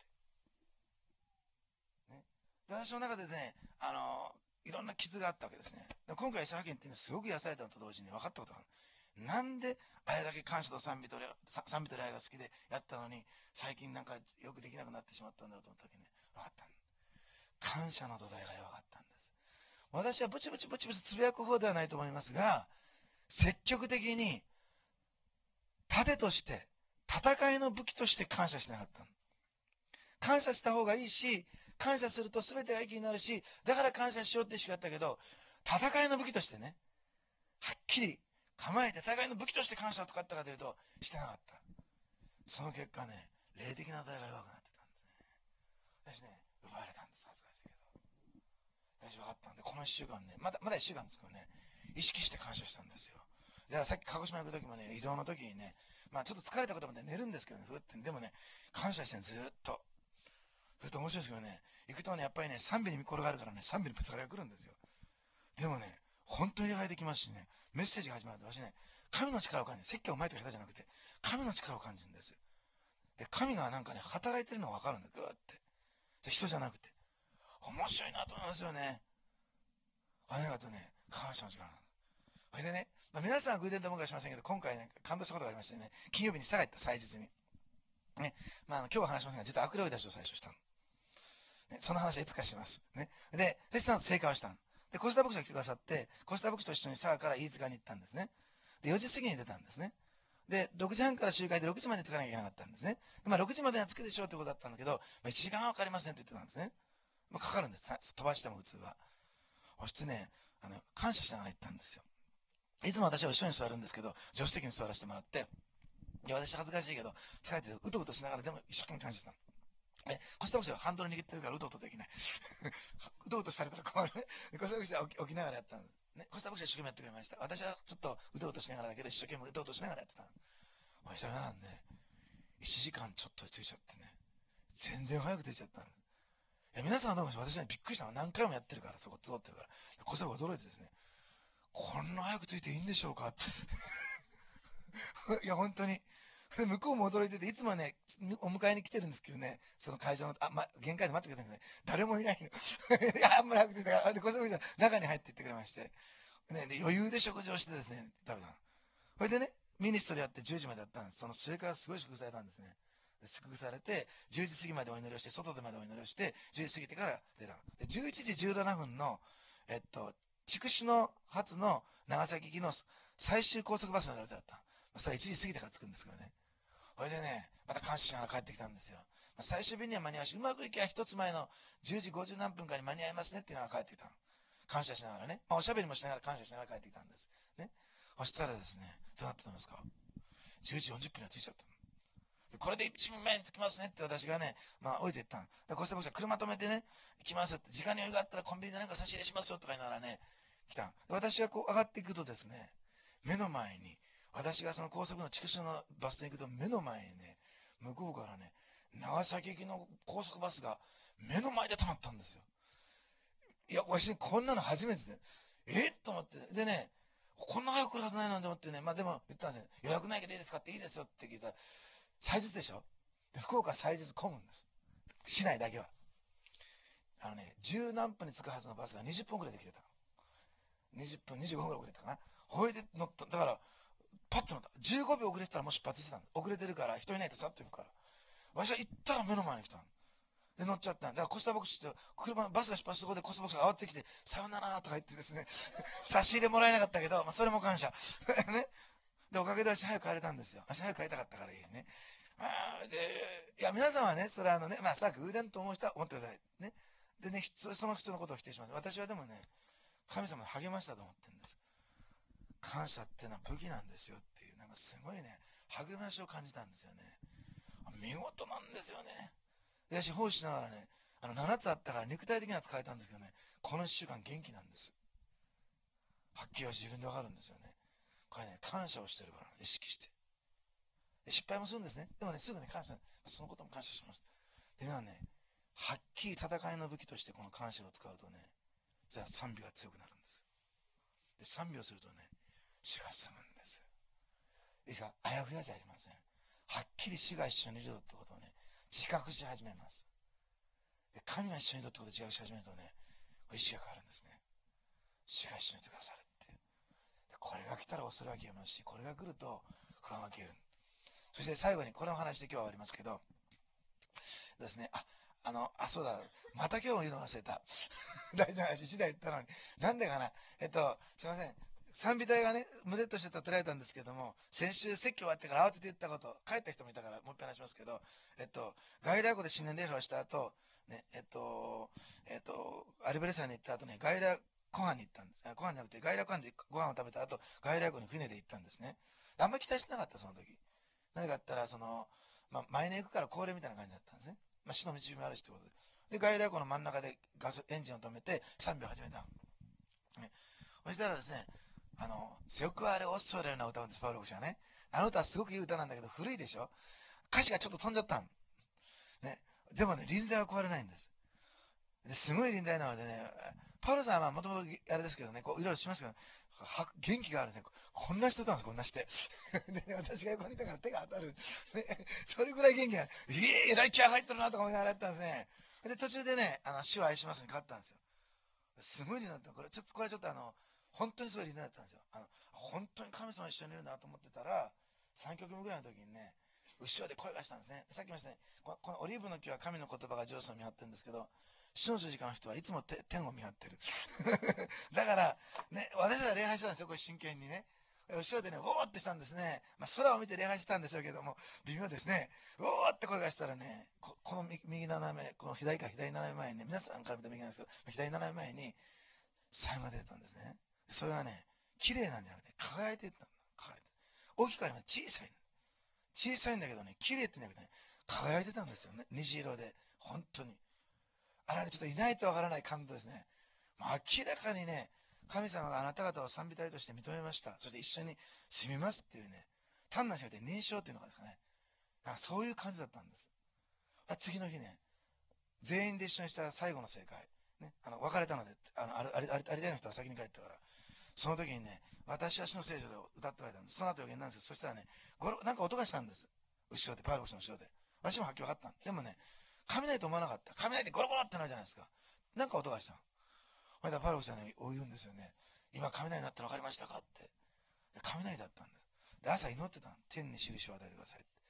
ね。で私の中でね、あの、いろんな傷があったわけですね。で今回、石原家っていうのはすごく癒されたのと同時に分かったことがある。なんであれだけ感謝と賛美と賛美と礼拝が好きでやったのに最近なんかよくできなくなってしまったんだろうと思った時に、ね、分かった。感謝の土台が弱かったんです。私はブチブチブチブチつぶやく方ではないと思いますが、積極的に盾として戦いの武器として感謝しなかったの。感謝した方がいいし、感謝すると全てが益になるし、だから感謝しようって意識があったけど、戦いの武器としてね、はっきり構えて互いの武器として感謝を使ったかというとしてなかった。その結果ね、霊的な値が弱くなってたんですね。私ね、奪われたんです。恥ずかしいけど。私分かったんで、このいっしゅうかんね、まだまだいっしゅうかんですけどね、意識して感謝したんですよ。だからさっき鹿児島行く時もね、移動の時にね、まあちょっと疲れたことまで寝るんですけどね、ふって、でもね、感謝してね、ずーっと。それと面白いですけどね、行くとね、やっぱりね、賛美に見転がるからね、賛美にぶつかりが来るんですよ。でもね、本当に礼拝できますしね、メッセージが始まると私ね、神の力を感じる。説教うまいとか下手じゃなくて、神の力を感じるんです。で、神がなんかね、働いてるのがわかるんだ、ぐーって。で人じゃなくて。面白いなと思いますよね。ありがとうね、感謝の力なんだ。それでね、まあ、皆さんは偶然と思うかもしれませんけど、今回ね、感動したことがありましてね、金曜日にしたがった、祭日に。ね、まあ、あの今日は話しませんが、実は悪霊出しを最初したの。ね、その話はいつかします。ね。で、そしたら成果をしたの。で、コスタ牧師が来てくださって、コスタ牧師と一緒に佐賀から飯塚に行ったんですね。で、よじ過ぎに出たんですね。で、ろくじはんから集会でろくじまで着かなきゃいけなかったんですね。でまあ、ろくじまでには着くでしょうってことだったんだけど、まあ、いちじかんはかかりませんって言ってたんですね。まあ、かかるんです。飛ばしても普通は。そしてね、あの、感謝しながら行ったんですよ。いつも私は後ろに座るんですけど、助手席に座らせてもらって、いや、私恥ずかしいけど、疲れてうとうとしながらでも一生懸命感謝したの。え、コスタ牧師はハンドル握ってるからうとうとできない。うとうとされたら困るね。コスタ牧師は起き起きながらやったの。ね、コスタ牧師は一生懸命やってくれました。私はちょっとうとうとしながらだけど、一生懸命うとうとしながらやってたの。おい、それなんね、いちじかんちょっとついちゃってね、全然早く出ちゃったの。いや、皆さんはどうも私はびっくりしたの。何回もやってるから、そこ通ってるから。コスタ牧師驚いてですね、こんな早くついていいんでしょうかって。いや、本当に。向こうも驚いてて、いつもね、お迎えに来てるんですけどね、その会場の、あ、ま、限界で待ってくれたんだけどね、誰もいないの。いや、あんまり早くて、だから、で、小杉さん、中に入っていってくれまして、ね、で、余裕で食事をしてですね、食べたの。それでね、ミニストリーやってじゅうじまでやったんです。その末からすごい祝福されたんですね。 で祝福されて、じゅうじ過ぎまでお祈りをして、外でまでお祈りをして、じゅうじ過ぎてから出たの。で、じゅういちじじゅうななふんの、えっと、筑紫野発の長崎行きの最終高速バスの予定だった。それはいちじ過ぎてから着くんですけどね。それでね、また感謝しながら帰ってきたんですよ。最終便には間に合うし、うまくいけば一つ前のじゅうじごじゅう何分かに間に合いますねっていうのが帰ってきたの。感謝しながらね。まあ、おしゃべりもしながら感謝しながら帰ってきたんです。ね。そしたらですね、どうなったと思いますか？ じゅうじよんじゅっぷんには着いちゃったの。でこれで一便前に着きますねって私がね、まあ置いていったん。で、こうして僕は車止めてね、行きますって、時間に余裕があったらコンビニでなんか差し入れしますよとか言いながらね、来たん。で私がこう上がっていくとですね、目の前に、私がその高速の筑紫のバス停に行くと目の前にね、向こうからね、長崎行きの高速バスが目の前で止まったんですよ。いや、私こんなの初めてで、えっと思って、でね、こんな早く来るはずないのにと思ってね、まあでも言ったんですよ。予約ないけどいいですかっていいですよって聞いたら、祭日でしょ。で福岡は祭日混むんです。市内だけは。あのね、十何分に着くはずのバスがにじゅっぷん遅れで来てたの。にじゅっぷん、にじゅうごふんぐらい遅れてたかな。ほいで乗った。だから、パッと乗った。じゅうごびょう遅れてたらもう出発してたんだ。遅れてるから、人いないと去っていくから。わしは行ったら目の前に来たの。で、乗っちゃったんだ。だからコスタボックスって、車のバスが出発したところでコスタボックスが慌ててきて、さよならとか言ってですね、差し入れもらえなかったけど、まあ、それも感謝。ね。で、おかげで足早く帰れたんですよ。足早く帰りたかったからいいね。あで、いや、皆さんはね、それはあのね、まあ、さあ、偶然と思う人は思ってください。ね。でね、その人のことを否定します。私はでもね、神様に励ましたと思ってるんです。感謝ってのは武器なんですよっていう、なんかすごいね、励ましを感じたんですよね。見事なんですよね。で、私、奉仕しながらね、あの、ななつあったから肉体的には使えたんですけどね、このいっしゅうかん元気なんです。はっきりは自分でわかるんですよね。これね、感謝をしてるから、ね、意識して。で失敗もするんですね。でもね、すぐね、感謝、そのことも感謝します。で、皆ね、はっきり戦いの武器としてこの感謝を使うとね、じゃあ賛美が強くなるんです。で、賛美をするとね、主が住むんです。いいですか？あやふやじゃありません。はっきり主が一緒にいるってことをね、自覚し始めます。で、神が一緒にいるってことを自覚し始めるとね、意識が変わるんですね。主が一緒にいてくださるっていう。で、これが来たら恐れは消えますし、これが来ると不安は消える。そして最後にこのお話で今日は終わりますけど、ですね、あ、あの、あ、そうだ、また今日も言うの忘れた。大事な話、一台言ったのに。なんでかな。えっと、すいません。賛美隊がね、群れとして立てられたんですけども、先週説教終わってから慌てて言ったこと、帰った人もいたからもう一回話しますけど、えっと、外来語で新年礼拝をした後、ね、えっと、えっと、アルベレサに行った後ね、外来ご飯に行ったんです。ご飯じゃなくて、外来ご飯でご飯を食べた後、外来語に船で行ったんですね。あんまり期待してなかった、その時。なぜかって言ったら、その、まあ、毎年行くから恒例みたいな感じだったんですね。まあ、死の道もあるしってことで。で、外来湖の真ん中でガス、エンジンを止めて賛美を始めた。ね、そしたらですね、あの、強くあれオーストラリアの歌うんです、パウロ牧師はね。あの歌はすごくいい歌なんだけど、古いでしょ？歌詞がちょっと飛んじゃったん。ね。でもね、臨在は壊れないんです。ですごい臨在なのでね、パウロさんはもともとあれですけどね、こういろいろしますけど、は元気があるね。こんな人なんです、こんなして。でね、私が横にいたから手が当たる。ね、それぐらい元気がある。ええー、ライチャー入ってるなとか思いながらやったんですね。で、途中でね、あの、主を愛しますに変わったんですよ。すごいリだった。これ、ちょっと、これちょっとあの、本当にすごいリだったんですよ。あの、本当に神様一緒にいるんだなと思ってたら、さんきょくめぐらいの時にね、後ろで声がしたんですね。さっき言いましたね、このオリーブの木は神の言葉が上手を見張ってるんですけど、死の十字架の人はいつも天を見張ってる。だから、ね、私たちは礼拝したんですよ、これ真剣にね。後ろでね、おーってしたんですね。まあ、空を見て礼拝してたんでしょうけども、微妙ですね。おーって声がしたらね、ここの右斜め、この左か左斜め前にね、皆さんから見たら右なんですけど、左斜め前に、サインが出てたんですね。それはね、綺麗なんじゃなくて、輝いてたんだ。輝いて。大きくあります。小さい。小さいんだけどね、綺麗って言うんだけどね、輝いてたんですよね。虹色で。本当に。あらね、ちょっといないとわからない感動ですね。明らかにね、神様があなた方を賛美隊として認めました。そして一緒に住みますっていうね、単なる人で認証っていうのがですかね、なんかそういう感じだったんです。次の日ね、全員で一緒にした最後の正解。ね、あの、別れたので、あの、あり、あり、ありたいの人は先に帰ったから、その時にね、私は主の聖書で歌ってられたんです。その後予言なんですよ。そしたらね、ごろ、なんか音がしたんです。後ろで、パウロスの後ろで。私もはっきり分かった。でもね、雷と思わなかった。雷でゴロゴロってなるじゃないですか。なんか音がした。ほいだパウロスはね、言うんですよね。今雷になったの分かりましたかって。雷だったんです。で、朝祈ってたの。天に印を与えてください。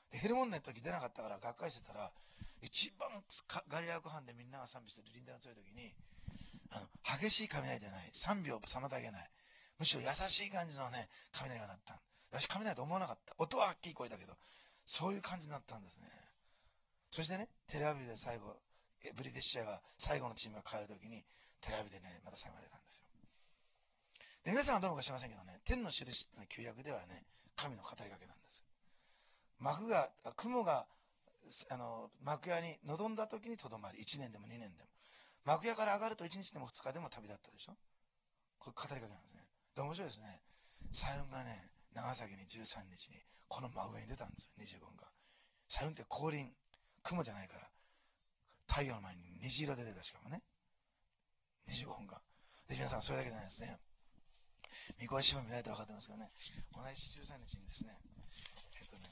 でヘルモンネの時出なかったからがっかりしてたら、一番ガリラヤ湖畔でみんなが賛美してる臨在が強い時に、あの激しい雷じゃない、賛美を妨げない、むしろ優しい感じのね雷が鳴ったん。私雷と思わなかった。音ははっきり聞こえたけど、そういう感じになったんですね。そしてね、テレアビブで最後ブリティッシュが最後のチームが帰る時にテレアビブでねまた最後が出たんですよ。で皆さんはどうか知りませんけどね、天の印っていうのは旧約ではね神の語りかけなんです。幕が雲があの幕屋に臨んだ時にとどまり、いちねんでもにねんでも、幕屋から上がるといちにちでもふつかでも旅立ったでしょ。これ語りかけなんですね。で面白いですね。サヨンがね長崎にじゅうさんにちにこの真上に出たんですよ。にじゅうごふんかん。サヨンって降臨、雲じゃないから太陽の前に虹色で出た。しかもねにじゅうごふんかんで、皆さんそれだけじゃないですね。御子新聞見られたら分かってますけどね、同じじゅうさんにちにですね、えっとね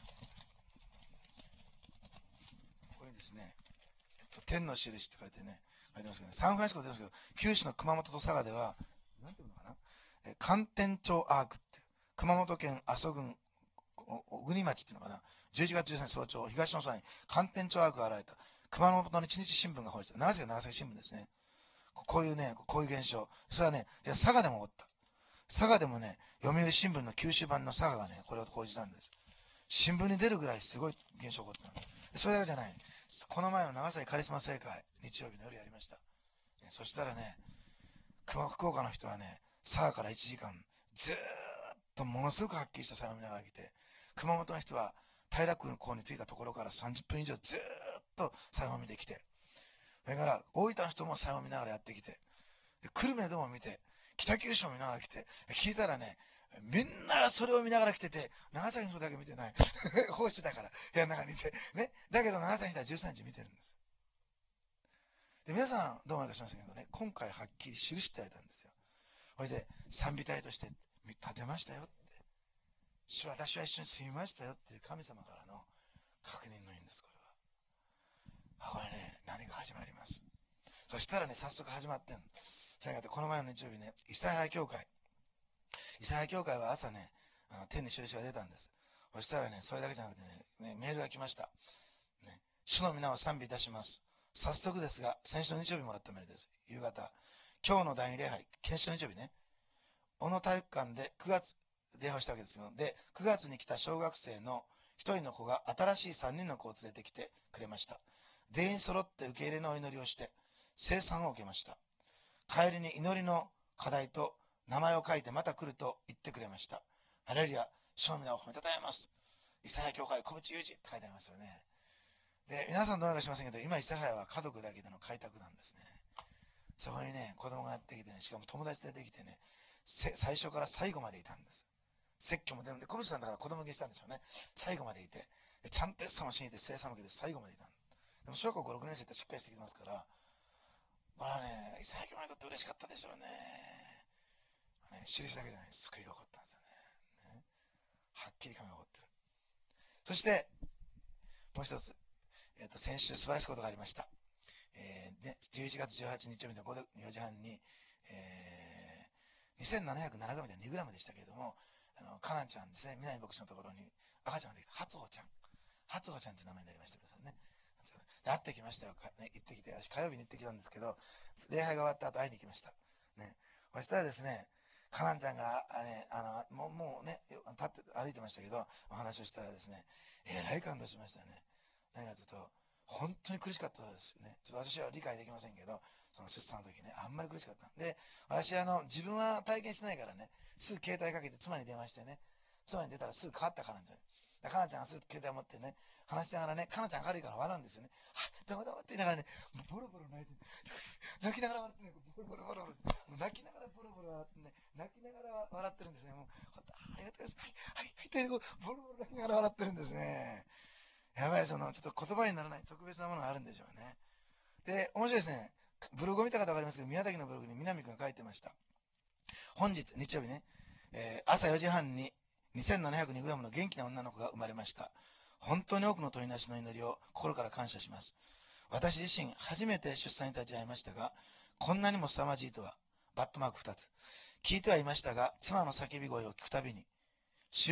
これにですね、えっと、天の印って書いてね書いてますけどね、サンフランシスコで出てますけど、九州の熊本と佐賀ではなんていうのかな、え寒天町アークって、熊本県阿蘇郡小国町っていうのかな、じゅういちがつじゅうさんにち早朝、東の空に寒天町アークが現れた。熊本の一日新聞が報じた。長崎は長崎新聞ですね。こういうね、こういう現象。それはね、佐賀でも起こった。佐賀でもね、読売新聞の九州版の佐賀がね、これを報じたんです。新聞に出るぐらいすごい現象が起こったの。それだけじゃない。この前の長崎カリスマ正会、日曜日の夜やりました。ね、そしたらね、福岡の人はね、佐賀からいちじかん、ずーっとものすごくはっきりしたさよを見ながら来て、熊本の人は平区の港に着いたところからさんじゅっぷん以上ずーっとさよを見てきて、それから大分の人もさよを見ながらやってきて、で久留米でも見て、北九州も見ながら来て、聞いたらね、みんなそれを見ながら来てて、長崎の人だけ見てない。奉仕だから、部屋の中にいて。ね。だけど長崎の人はじゅうさんにち見てるんです。で、皆さんどう思いかしましたけどね、今回はっきり記してあげたんですよ。それで、賛美隊として立てましたよって。主、私は一緒に住みましたよっていう神様からの確認の意味です、これは。これね、何が始まります。そしたらね、早速始まってんの。それからこの前の日曜日ね、イサヤ教会。イサヤ教会は朝ね、あの天に印が出たんです。そしたらね、それだけじゃなくてね、ねメールが来ました。ね、主の皆を賛美いたします。早速ですが、先週の日曜日もらったメールです。夕方。今日の第二礼拝、先週の日曜日ね、小野体育館でくがつ、礼拝したわけですけど、で、くがつに来た小学生の一人の子が新しいさんにんの子を連れてきてくれました。全員揃って受け入れのお祈りをして、聖餐を受けました。帰りに祈りの課題と名前を書いてまた来ると言ってくれました。ハレルヤ、主の皆を褒めたたえます。イサヤ教会小渕裕二って書いてありますよね。で、皆さんどうかしませんけど、今イサヤは家族だけでの開拓なんですね。そこにね、子供がやってきてね、しかも友達でできてね、最初から最後までいたんです。説教も出るんで、小渕さんだから子供にしたんでしょうね。最後までいて、ちゃんとテッサもしにいて、聖餐も受けて最後までいたんでも小学校ご、ろくねん生ってしっかりしてきてますから、これはね、イサヤ教会にとって嬉しかったでしょうね。ね、印だけじゃない、救いが起こったんですよね。ね、はっきり神が起こってる。そして、もう一つ、えっと、先週素晴らしいことがありました。えー、でじゅういちがつじゅうはちにち曜日のごよじはんに、えー、にせんななひゃくななグラムでにグラムでしたけれども、あの、かなちゃんですね、南牧師のところに赤ちゃんができた、初穂ちゃん。初穂ちゃんって名前になりましたけどね。で、会ってきましたよ。ね、行ってきて、火曜日に行ってきたんですけど、礼拝が終わった後会いに行きました。ね。そしたらですね、かなんちゃんが、ね、あの、もう、もうね、立って歩いてましたけど、お話をしたらですね、えらい感動しましたね。何かというと、本当に苦しかったですよね。ちょっと私は理解できませんけど、その出産の時ね、あんまり苦しかった。で、私、あの、自分は体験しないからね、すぐ携帯かけて妻に電話してね、妻に出たらすぐ変わったかなんちゃん。かなちゃんがすぐ携帯を持ってね、話しながらね、かなちゃん明るいから笑うんですよね。はっ、だまだまって言いながらね、ボロボロ泣いて、泣きながら笑ってね、ボロボロボロボロ、泣きながらボロボロ笑ってね、泣きながら笑ってるんですね。もう、ありがとうございます。はい、はい、はい、ボロボロ泣きながら笑ってるんですね。やばい、その、ちょっと言葉にならない特別なものがあるんでしょうね。で、面白いですね。ブログを見た方わかりますけど、宮崎のブログに南くんが書いてました。本日、日曜日ね、えー、朝よじはんに にせんななひゃくにグラム の元気な女の子が生まれました。本当に多くの鳥なしの祈りを心から感謝します。私自身、初めて出産に立ち会いましたが、こんなにも凄まじいとは、バットマークふたつ。聞いてはいましたが、妻の叫び声を聞くたびに、主よ、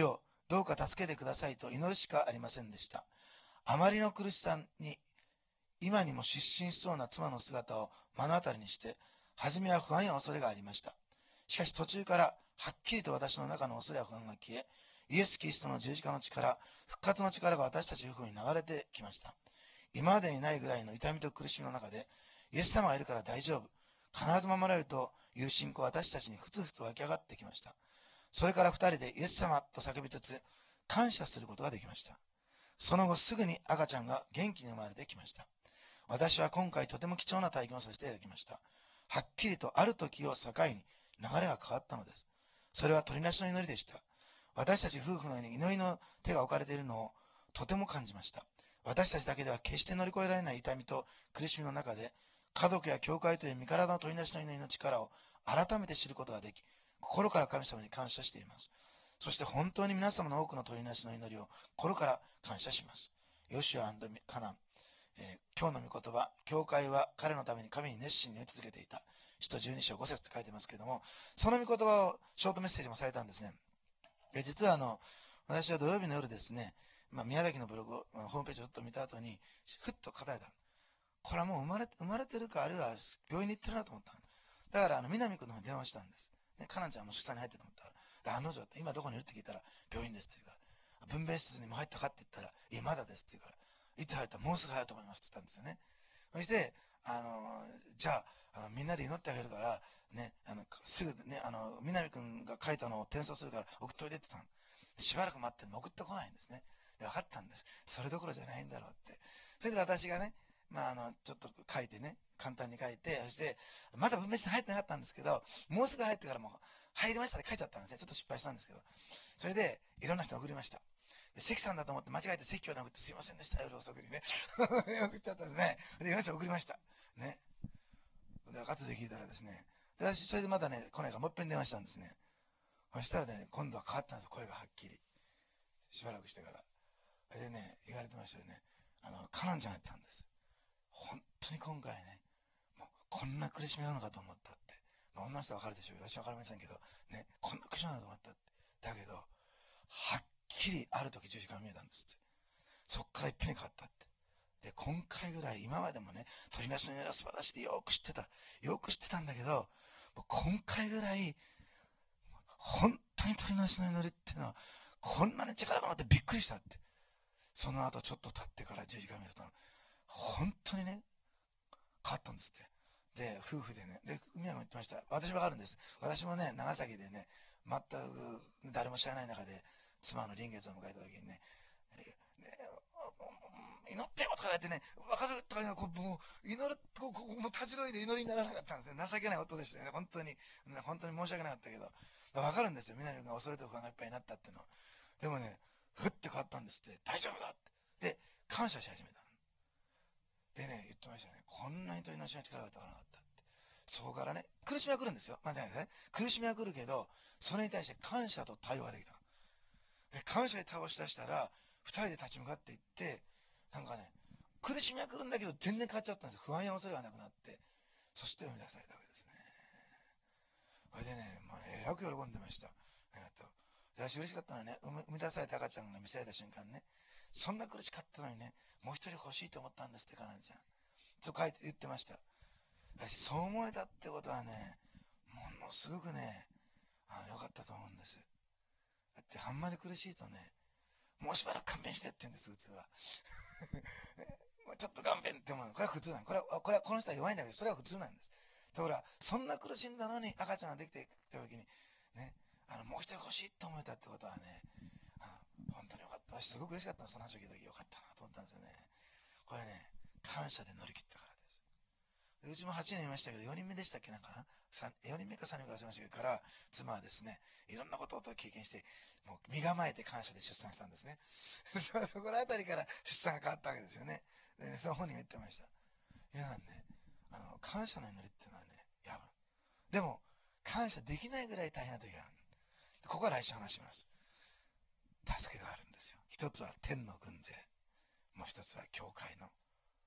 どうか助けてくださいと祈るしかありませんでした。あまりの苦しさに、今にも失神しそうな妻の姿を目の当たりにして、初めは不安や恐れがありました。しかし途中からはっきりと私の中の恐れや不安が消え、イエス・キリストの十字架の力、復活の力が私たち夫婦に流れてきました。今までにないぐらいの痛みと苦しみの中で、イエス様がいるから大丈夫、必ず守られるという信仰は私たちにふつふつと湧き上がってきました。それから二人でイエス様と叫びつつ、感謝することができました。その後すぐに赤ちゃんが元気に生まれてきました。私は今回とても貴重な体験をさせていただきました。はっきりとある時を境に流れが変わったのです。それは鳥なしの祈りでした。私たち夫婦の上に祈りの手が置かれているのをとても感じました。私たちだけでは決して乗り越えられない痛みと苦しみの中で、家族や教会という身体の鳥なしの祈りの力を改めて知ることができ、心から神様に感謝しています。そして本当に皆様の多くの鳥なしの祈りを心から感謝します。ヨシュア&カナン、えー、今日の御言葉、教会は彼のために神に熱心に祈り続けていた。使徒じゅうに章ご節って書いてますけども、その御言葉をショートメッセージもされたんですね。で実はあの、私は土曜日の夜ですね、まあ、宮崎のブログを、まあ、ホームページをちょっと見た後に、ふっと語れた。これはもう生まれ、生まれてるか、あるいは病院に行ってるなと思った。だから、あの、南君の方に電話したんです。ね、かなちゃんも出産に入ってると思ったら、あの女って今どこにいるって聞いたら、病院ですって言うから、分娩室にも入ったかって言ったら、いや、まだですって言うから、いつ入ったらもうすぐ入ると思いますって言ったんですよね。そして、あのー、じゃあ、あのみんなで祈ってあげるから、ね、あの、すぐね、あの、南君が書いたのを転送するから送っといてって言ったの。しばらく待っても送ってこないんですね。で、分かったんです。それどころじゃないんだろうって。それで私がね、まあ、あの、ちょっと書いてね、簡単に書いて、そして、まだ分娩室に入ってなかったんですけど、もうすぐ入ってからもう、入りましたって書いちゃったんですね。ちょっと失敗したんですけど。それで、いろんな人に送りました。で関さんだと思って間違えて関をなくってすいませんでした。夜遅くにね。送っちゃったんですね。で、いろんな人に送りました。ね。で、後で聞いたらですね、で私、それでまだね、来ないからもう一遍電話したんですね。そしたらね、今度は変わったんですよ。声がはっきり。しばらくしてから。でね、言われてましたよね。あの、カナンちゃんやったんです。本当に今回ね、もうこんな苦しみなのかと思ったって。まあ、女の人はわかるでしょう。私はわかりませんけど、ね、こんな苦しみなのかと思ったって。だけど、はっきりある時十字架が見えたんですって。そっからいっぺんに変わったって。で、今回ぐらい、今までもね、鳥なしの祈りは素晴らしいってよく知ってた。よく知ってたんだけど、今回ぐらい、本当に鳥なしの祈りっていうのは、こんなに力があってびっくりしたって。その後ちょっと経ってから十字架見ると、本当にね、変わったんですって。で、夫婦でね、で、海も言ってました。私わかるんです。私もね、長崎でね、全く誰も知らない中で、妻の臨月を迎えた時にね、えーね祈ってよとか言ってね、わかるとか言うこう、もう、祈る、こう、こうもうたじろいで祈りにならなかったんですね。情けない夫でしたよね。本当に、本当に申し訳なかったけど。わかるんですよ。南君が恐れと不安がいっぱいになったっていうのは。でもね、ふって変わったんですって。大丈夫だって。で、感謝し始めた。でね、言ってましたね。こんなに鳥の足の力が伝わらなかったって。そこからね、苦しみは来るんですよ。間違いないですね。苦しみは来るけど、それに対して感謝と対応ができた。で、感謝で倒し出したら、二人で立ち向かっていって、なんかね、苦しみは来るんだけど、全然変わっちゃったんですよ。不安や恐れがなくなって。そして生み出されたわけですね。それでね、まあ、えらく喜んでました。えっと、私嬉しかったのはね、生み出された赤ちゃんが見せられた瞬間ね、そんな苦しかったのにね、もう一人欲しいと思ったんですって、かなちゃん。と書いて言ってました。私、そう思えたってことはね、ものすごくね、あの、よかったと思うんです。だって、あんまり苦しいとね、もうしばらく勘弁してって言うんです、普通は。もうちょっと勘弁って思う。これは普通なんこれは、これはこの人は弱いんだけど、それは普通なんです。ところが、そんな苦しんだのに赤ちゃんができてきた時に、ね、あの、もう一人欲しいと思えたってことはね、あの本当によかった。私すごく嬉しかったんです。その話を聞いた時よかったなと思ったんですよね。これね、感謝で乗り切ったからです。でうちもはちねんいましたけど、よにんめでしたっけなんかな ?よにんめかさんにんめか忘れましたけど、から、妻はですね、いろんなことを経験して、もう身構えて感謝で出産したんですね。そ、そこらあたりから出産が変わったわけですよね。でね、その本人が言ってました。皆さんね、あの、感謝の祈りっていうのはね、やる。でも、感謝できないぐらい大変な時がある。ここは来週話します。助けがあるんですよ。一つは天の軍勢。もう一つは教会の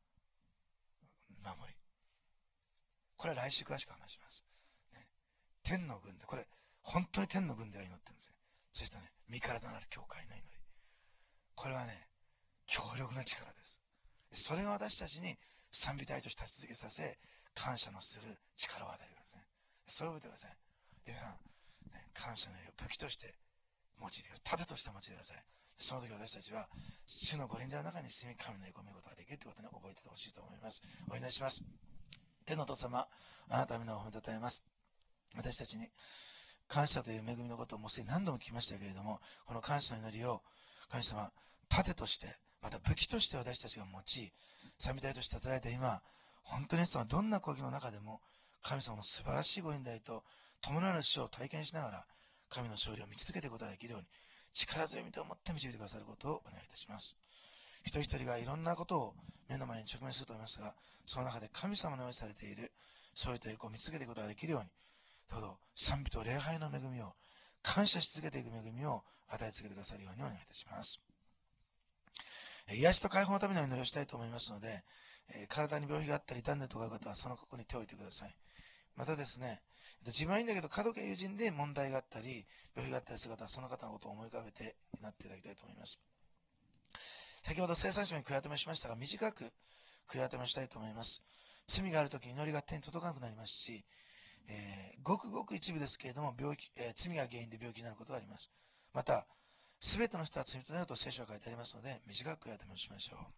守り。これは来週詳しく話します。ね、天の軍で、これ、本当に天の軍では祈ってるんですね。 そしてね、身体なる教会の祈り。これはね、強力な力です。それが私たちに賛美隊として立ち続けさせ、感謝のする力を与えてください。それを覚えてください。で、皆さん、ね、感謝の祈りを武器として用いてください。盾として用いてください。その時私たちは、主の御臨在の中に住み神の栄光を見ることができるということを、ね、覚えててほしいと思います。お祈りします。天のお父様、あなたの皆を褒めたたえます。私たちに感謝という恵みのことをもうすでに何度も聞きましたけれども、この感謝の祈りを神様、盾として、また武器として私たちが用い、賛美隊として働いた今、本当に様どんな攻撃の中でも、神様の素晴らしいご臨在と伴わぬ死を体験しながら、神の勝利を見続けていくことができるように、力強い御手を持って導いてくださることをお願いいたします。一人一人がいろんなことを目の前に直面すると思いますが、その中で神様の用意されている勝利と栄光を見続けていくことができるように、どうぞ賛美と礼拝の恵みを、感謝し続けていく恵みを与え続けてくださるようにお願いいたします。癒しと解放のための祈りをしたいと思いますので、体に病気があったり痛んでいるとかいう方はそのここに手を置いてください。またですね、自分はいいんだけど家族や友人で問題があったり病気があったりする方はその方のことを思い浮かべて祈っていただきたいと思います。先ほど生産者に悔い改めしましたが、短く悔い改めしたいと思います。罪があるときに祈りが手に届かなくなりますし、えー、ごくごく一部ですけれども病気、えー、罪が原因で病気になることがあります。またすべての人は罪となると聖書が書いてありますので、短く悔い改めをしましょう。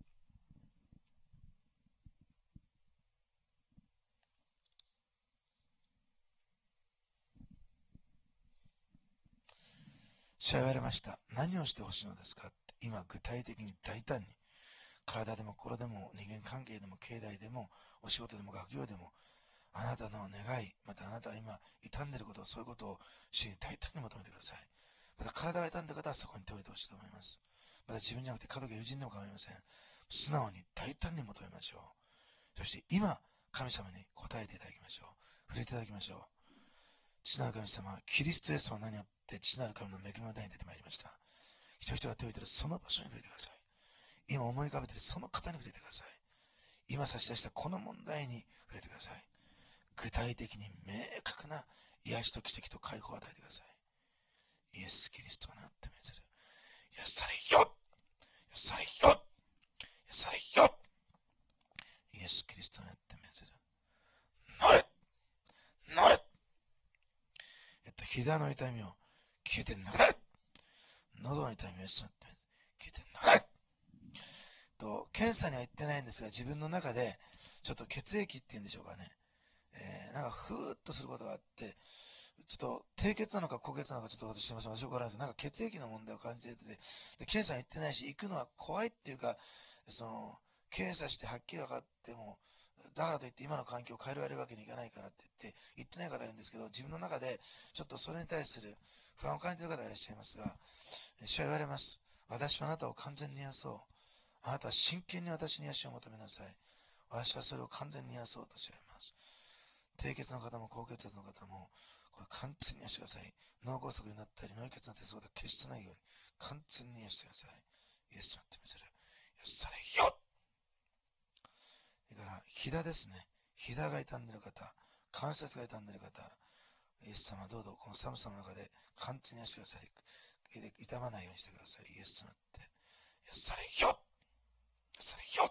主は言われました。何をしてほしいのですかって。今具体的に大胆に、体でも心でも人間関係でも経済でもお仕事でも学業でも、あなたの願い、またあなたが今傷んでいること、そういうことを主に大胆に求めてください。また体が傷んでいる方はそこに手を置いてほしいと思います。また自分じゃなくて家族や友人でも構いません。素直に大胆に求めましょう。そして今、神様に答えていただきましょう。触れていただきましょう。父なる神様、キリストイエスの名によって父なる神の恵みの台に出てまいりました。人々が手を置いているその場所に触れてください。今思い浮かべているその方に触れてください。今差し出したこの問題に触れてください。具体的に明確な癒しと奇跡と解放を与えてください。イエス・キリストがなって命ずる。癒されよ癒されよ癒されよイエス・キリストがなって命ずる。乗れ乗れえっと、膝の痛みを消えてなくなる。喉の痛みをイエスのって消えてなくなる。と、検査には行ってないんですが、自分の中でちょっと血液っていうんでしょうかね。えー、なんかふーっとすることがあって、ちょっと低血なのか高血なのかちょっと私知りません。私は分からないですけど、なんか血液の問題を感じてて、で、検査に行ってないし、行くのは怖いっていうか、その、検査してはっきり分かっても、だからといって今の環境を変えられるわけにいかないからって言って、言ってない方がいるんですけど、自分の中でちょっとそれに対する不安を感じる方がいらっしゃいますが、主は言われます。私はあなたを完全に癒そう。あなたは真剣に私に癒しを求めなさい。私はそれを完全に癒そうとし言われます。低血の方も高血圧の方も、これ完全に癒してください。脳梗塞になったり、脳血の手相が決してないように、完全に癒してください。イエスの手見せる。癒されよ。それから、ひだですね。ひだが傷んでる方、関節が傷んでる方、イエス様どうぞこの寒さの中で完全に癒してください。痛まないようにしてください。イエス様って。癒されよ。癒されよ。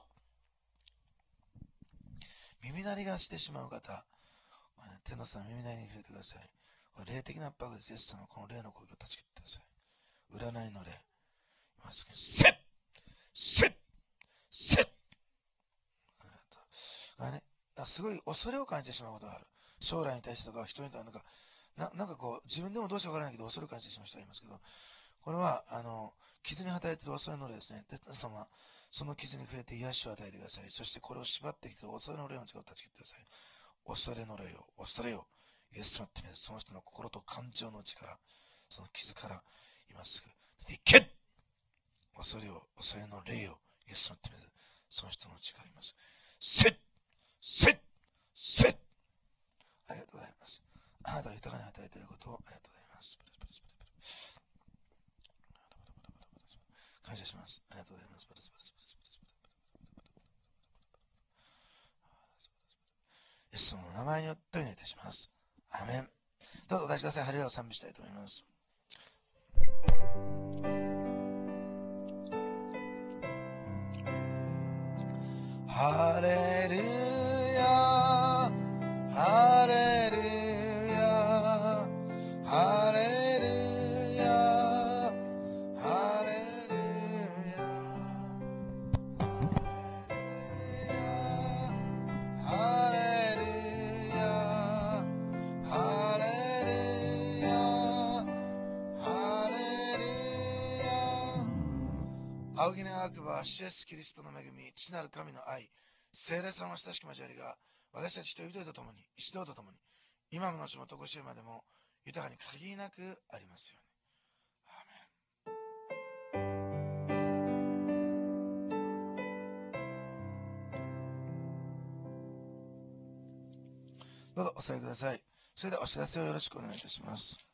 耳鳴りがしてしまう方、手のさん耳鳴りに触れてください。霊的な圧迫です。イエス様、この霊の攻撃を断ち切ってください。占いの霊。今すぐに、せっせっせっがね、すごい恐れを感じてしまうことがある。将来に対してとか、人に対してとか、ななんかこう、自分でもどうしようわからないけど、恐れを感じてしまう人がいますけど、これは、あの、傷に働いている恐れの霊ですね。で、様、その傷に触れて癒しを与えてください。そしてこれを縛ってきている恐れの霊の力を断ち切ってください。恐れの霊を、恐れを、イエス様ってみて、その人の心と感情の力、その傷から、今すぐ出ていけ。恐れを、恐れの霊を、イエス様ってみて、その人の力います。せっせっせっありがとうございます。あなたが豊かに与えていることをありがとうございます。感謝します。ありがとうございます。イエス様の名前によってお願いいたします。アメン。どうぞお立ちください。ハレルヤを賛美したいと思います。 ハレルヤハレルヤハレルヤハレルヤハレルヤハレルヤハレルヤ。仰ぎ願わくば主イエスキリストの恵み、父なる神の愛、聖霊様の親しき交わりが私たち人々と共に一同と共に今も後もとこしえまでも豊かに限りなくありますように。どうぞお座りください。それではお知らせをよろしくお願いいたします。